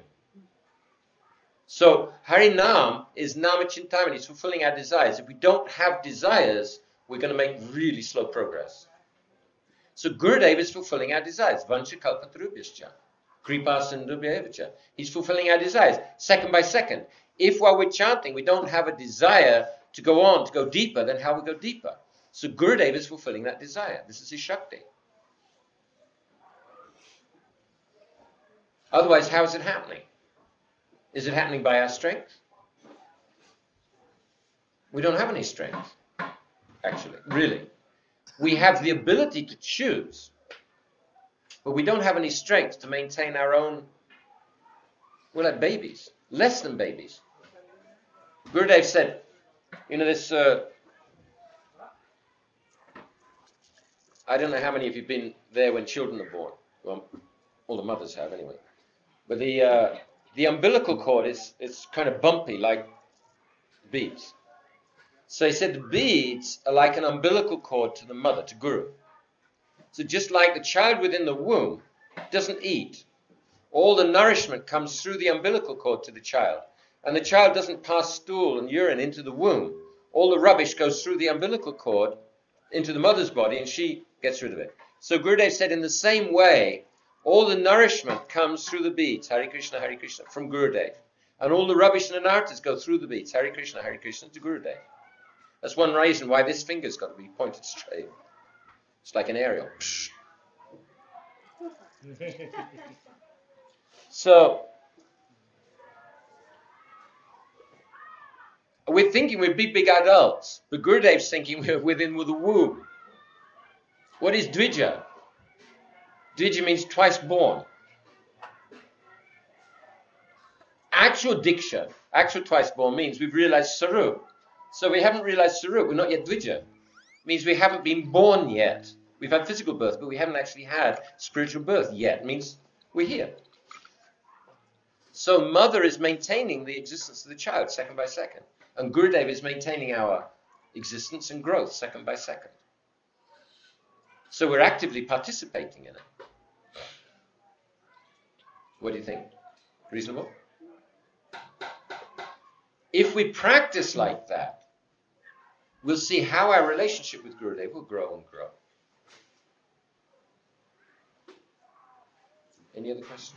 So, Harinam is Nama Chintamani. It's fulfilling our desires. If we don't have desires, we're going to make really slow progress. So, Gurudev is fulfilling our desires. Vanchakalpatarubhyascha. Kripa sindhubhyavicha. He's fulfilling our desires, second by second. If while we're chanting, we don't have a desire to go on, to go deeper, then how will we go deeper? So, Gurudev is fulfilling that desire. This is his Shakti. Otherwise, how is it happening? Is it happening by our strength? We don't have any strength, actually, really. We have the ability to choose, but we don't have any strength to maintain our own, we're like babies, less than babies. Gurudev said, this, I don't know how many of you have been there when children are born. Well, all the mothers have anyway. But the umbilical cord is kind of bumpy like beads. So he said the beads are like an umbilical cord to the mother, to Guru. So just like the child within the womb doesn't eat, all the nourishment comes through the umbilical cord to the child. And the child doesn't pass stool and urine into the womb. All the rubbish goes through the umbilical cord into the mother's body and she gets rid of it. So Gurudev said in the same way, all the nourishment comes through the beads, Hare Krishna, from Gurudev. And all the rubbish and anarthas go through the beads, Hare Krishna, to Gurudev. That's one reason why this finger's got to be pointed straight. It's like an aerial. So, we're thinking we're big adults, but Gurudev's thinking we're within the womb. What is Dvija? Dvija means twice born. Actual Diksha, actual twice born, means we've realized Sarup. So we haven't realized Sarup, we're not yet Dvija. It means we haven't been born yet. We've had physical birth, but we haven't actually had spiritual birth yet. It means we're here. So mother is maintaining the existence of the child second by second. And Gurudev is maintaining our existence and growth second by second. So we're actively participating in it. What do you think? Reasonable? If we practice like that, we'll see how our relationship with Gurudev will grow and grow. Any other questions?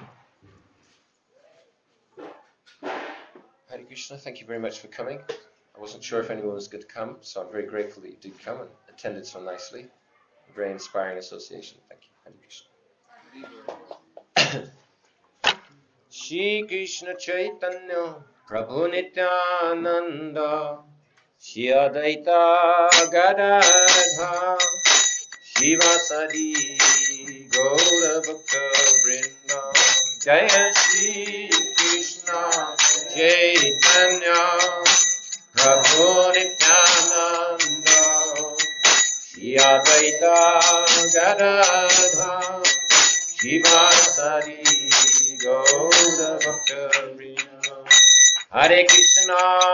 Hare Krishna, thank you very much for coming. I wasn't sure if anyone was going to come, so I'm very grateful that you did come and attended so nicely. A very inspiring association. Thank you. Hare Krishna. Shri Krishna Chaitanya Prabhu Nityananda Shri Advaita Gadadha Shivasadi Gaura Bhakta Vrinda Jaya Shri Krishna Chaitanya Prabhu Nityananda Shri Advaita Gadadha Shivasadi Gaura Bhakta Vrinda Hare Krishna,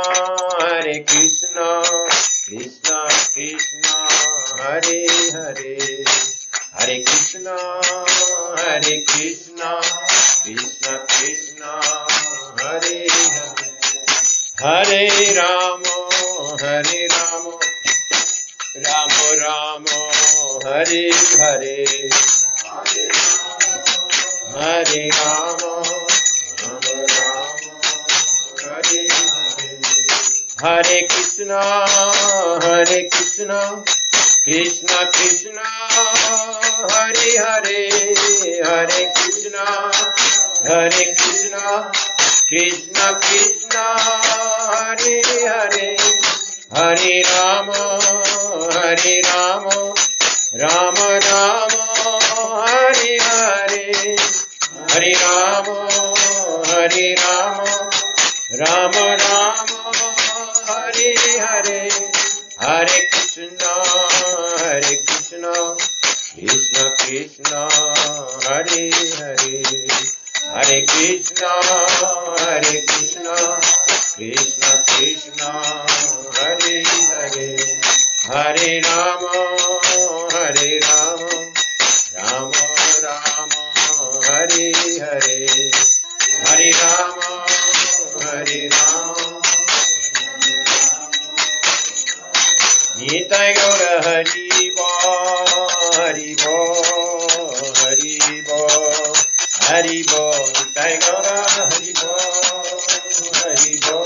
Krishna Krishna, Hare Hare, Hare Krishna, Krishna Krishna, Hare Hare, Hare Rama, Rama Rama, Hare Hare, Hare Rama, Rama Rama. Hare Krishna, Krishna Krishna, Hare Hare, Hare Krishna, Krishna Krishna, Hare Hare, Hare Rama, Rama Rama, Hare Hare, Hare Rama, Rama Rama, Hare Hare, Hare Krishna, Krishna Krishna, Hare Hare, Hare Krishna, Krishna Krishna, Hare Hare, Hare Rama, Rama Rama, Hare Hare, Hare Rama, Nitai Gaura Hari Bo, Hari Bo, Hari Bo, Hari Bo, Nitai Gaura Hari Bo, Hari Bo,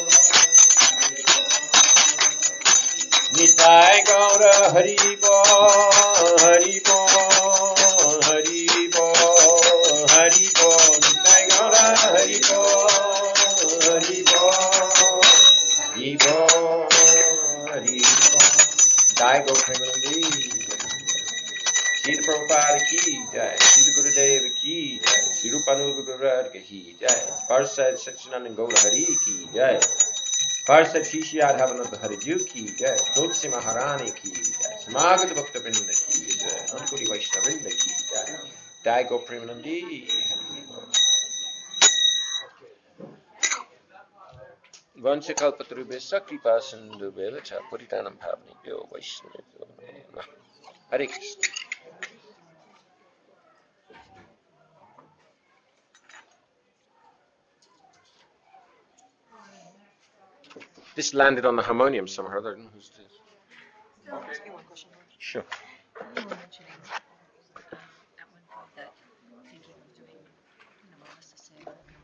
Nitai Gaura Hari Bo, Hari Bo, Hari Bo, Hari Bo, Nitai Gaura Hari Bo, Hari Bo, Hari Bo, Hari Bo. Jai Go Premanandi. Srila Prabhupada ki jai. Srila Gurudev ki jai. Srila Panuga Gurad ki jai. Parsad Satchidananda Gaura Hari ki jai. Parsad Shishiyad Havananda Haridu ki jai. Tulsi Maharani ki jai. Samagata Bhakta Vrinda ki jai. Ankuri Vaishnavrinda ki jai. Daigo Premanandi Hari Bol. Vanchakalpatarubhesya kripa sindhubheva cha puritanam bhavnebhyo Vaishnavebhyo namo namah. Hare Krishna. This landed on the harmonium somehow. I don't know who's this. Can I ask you one question, George? Sure. You were mentioning at one point that thinking of doing Namo Sasaya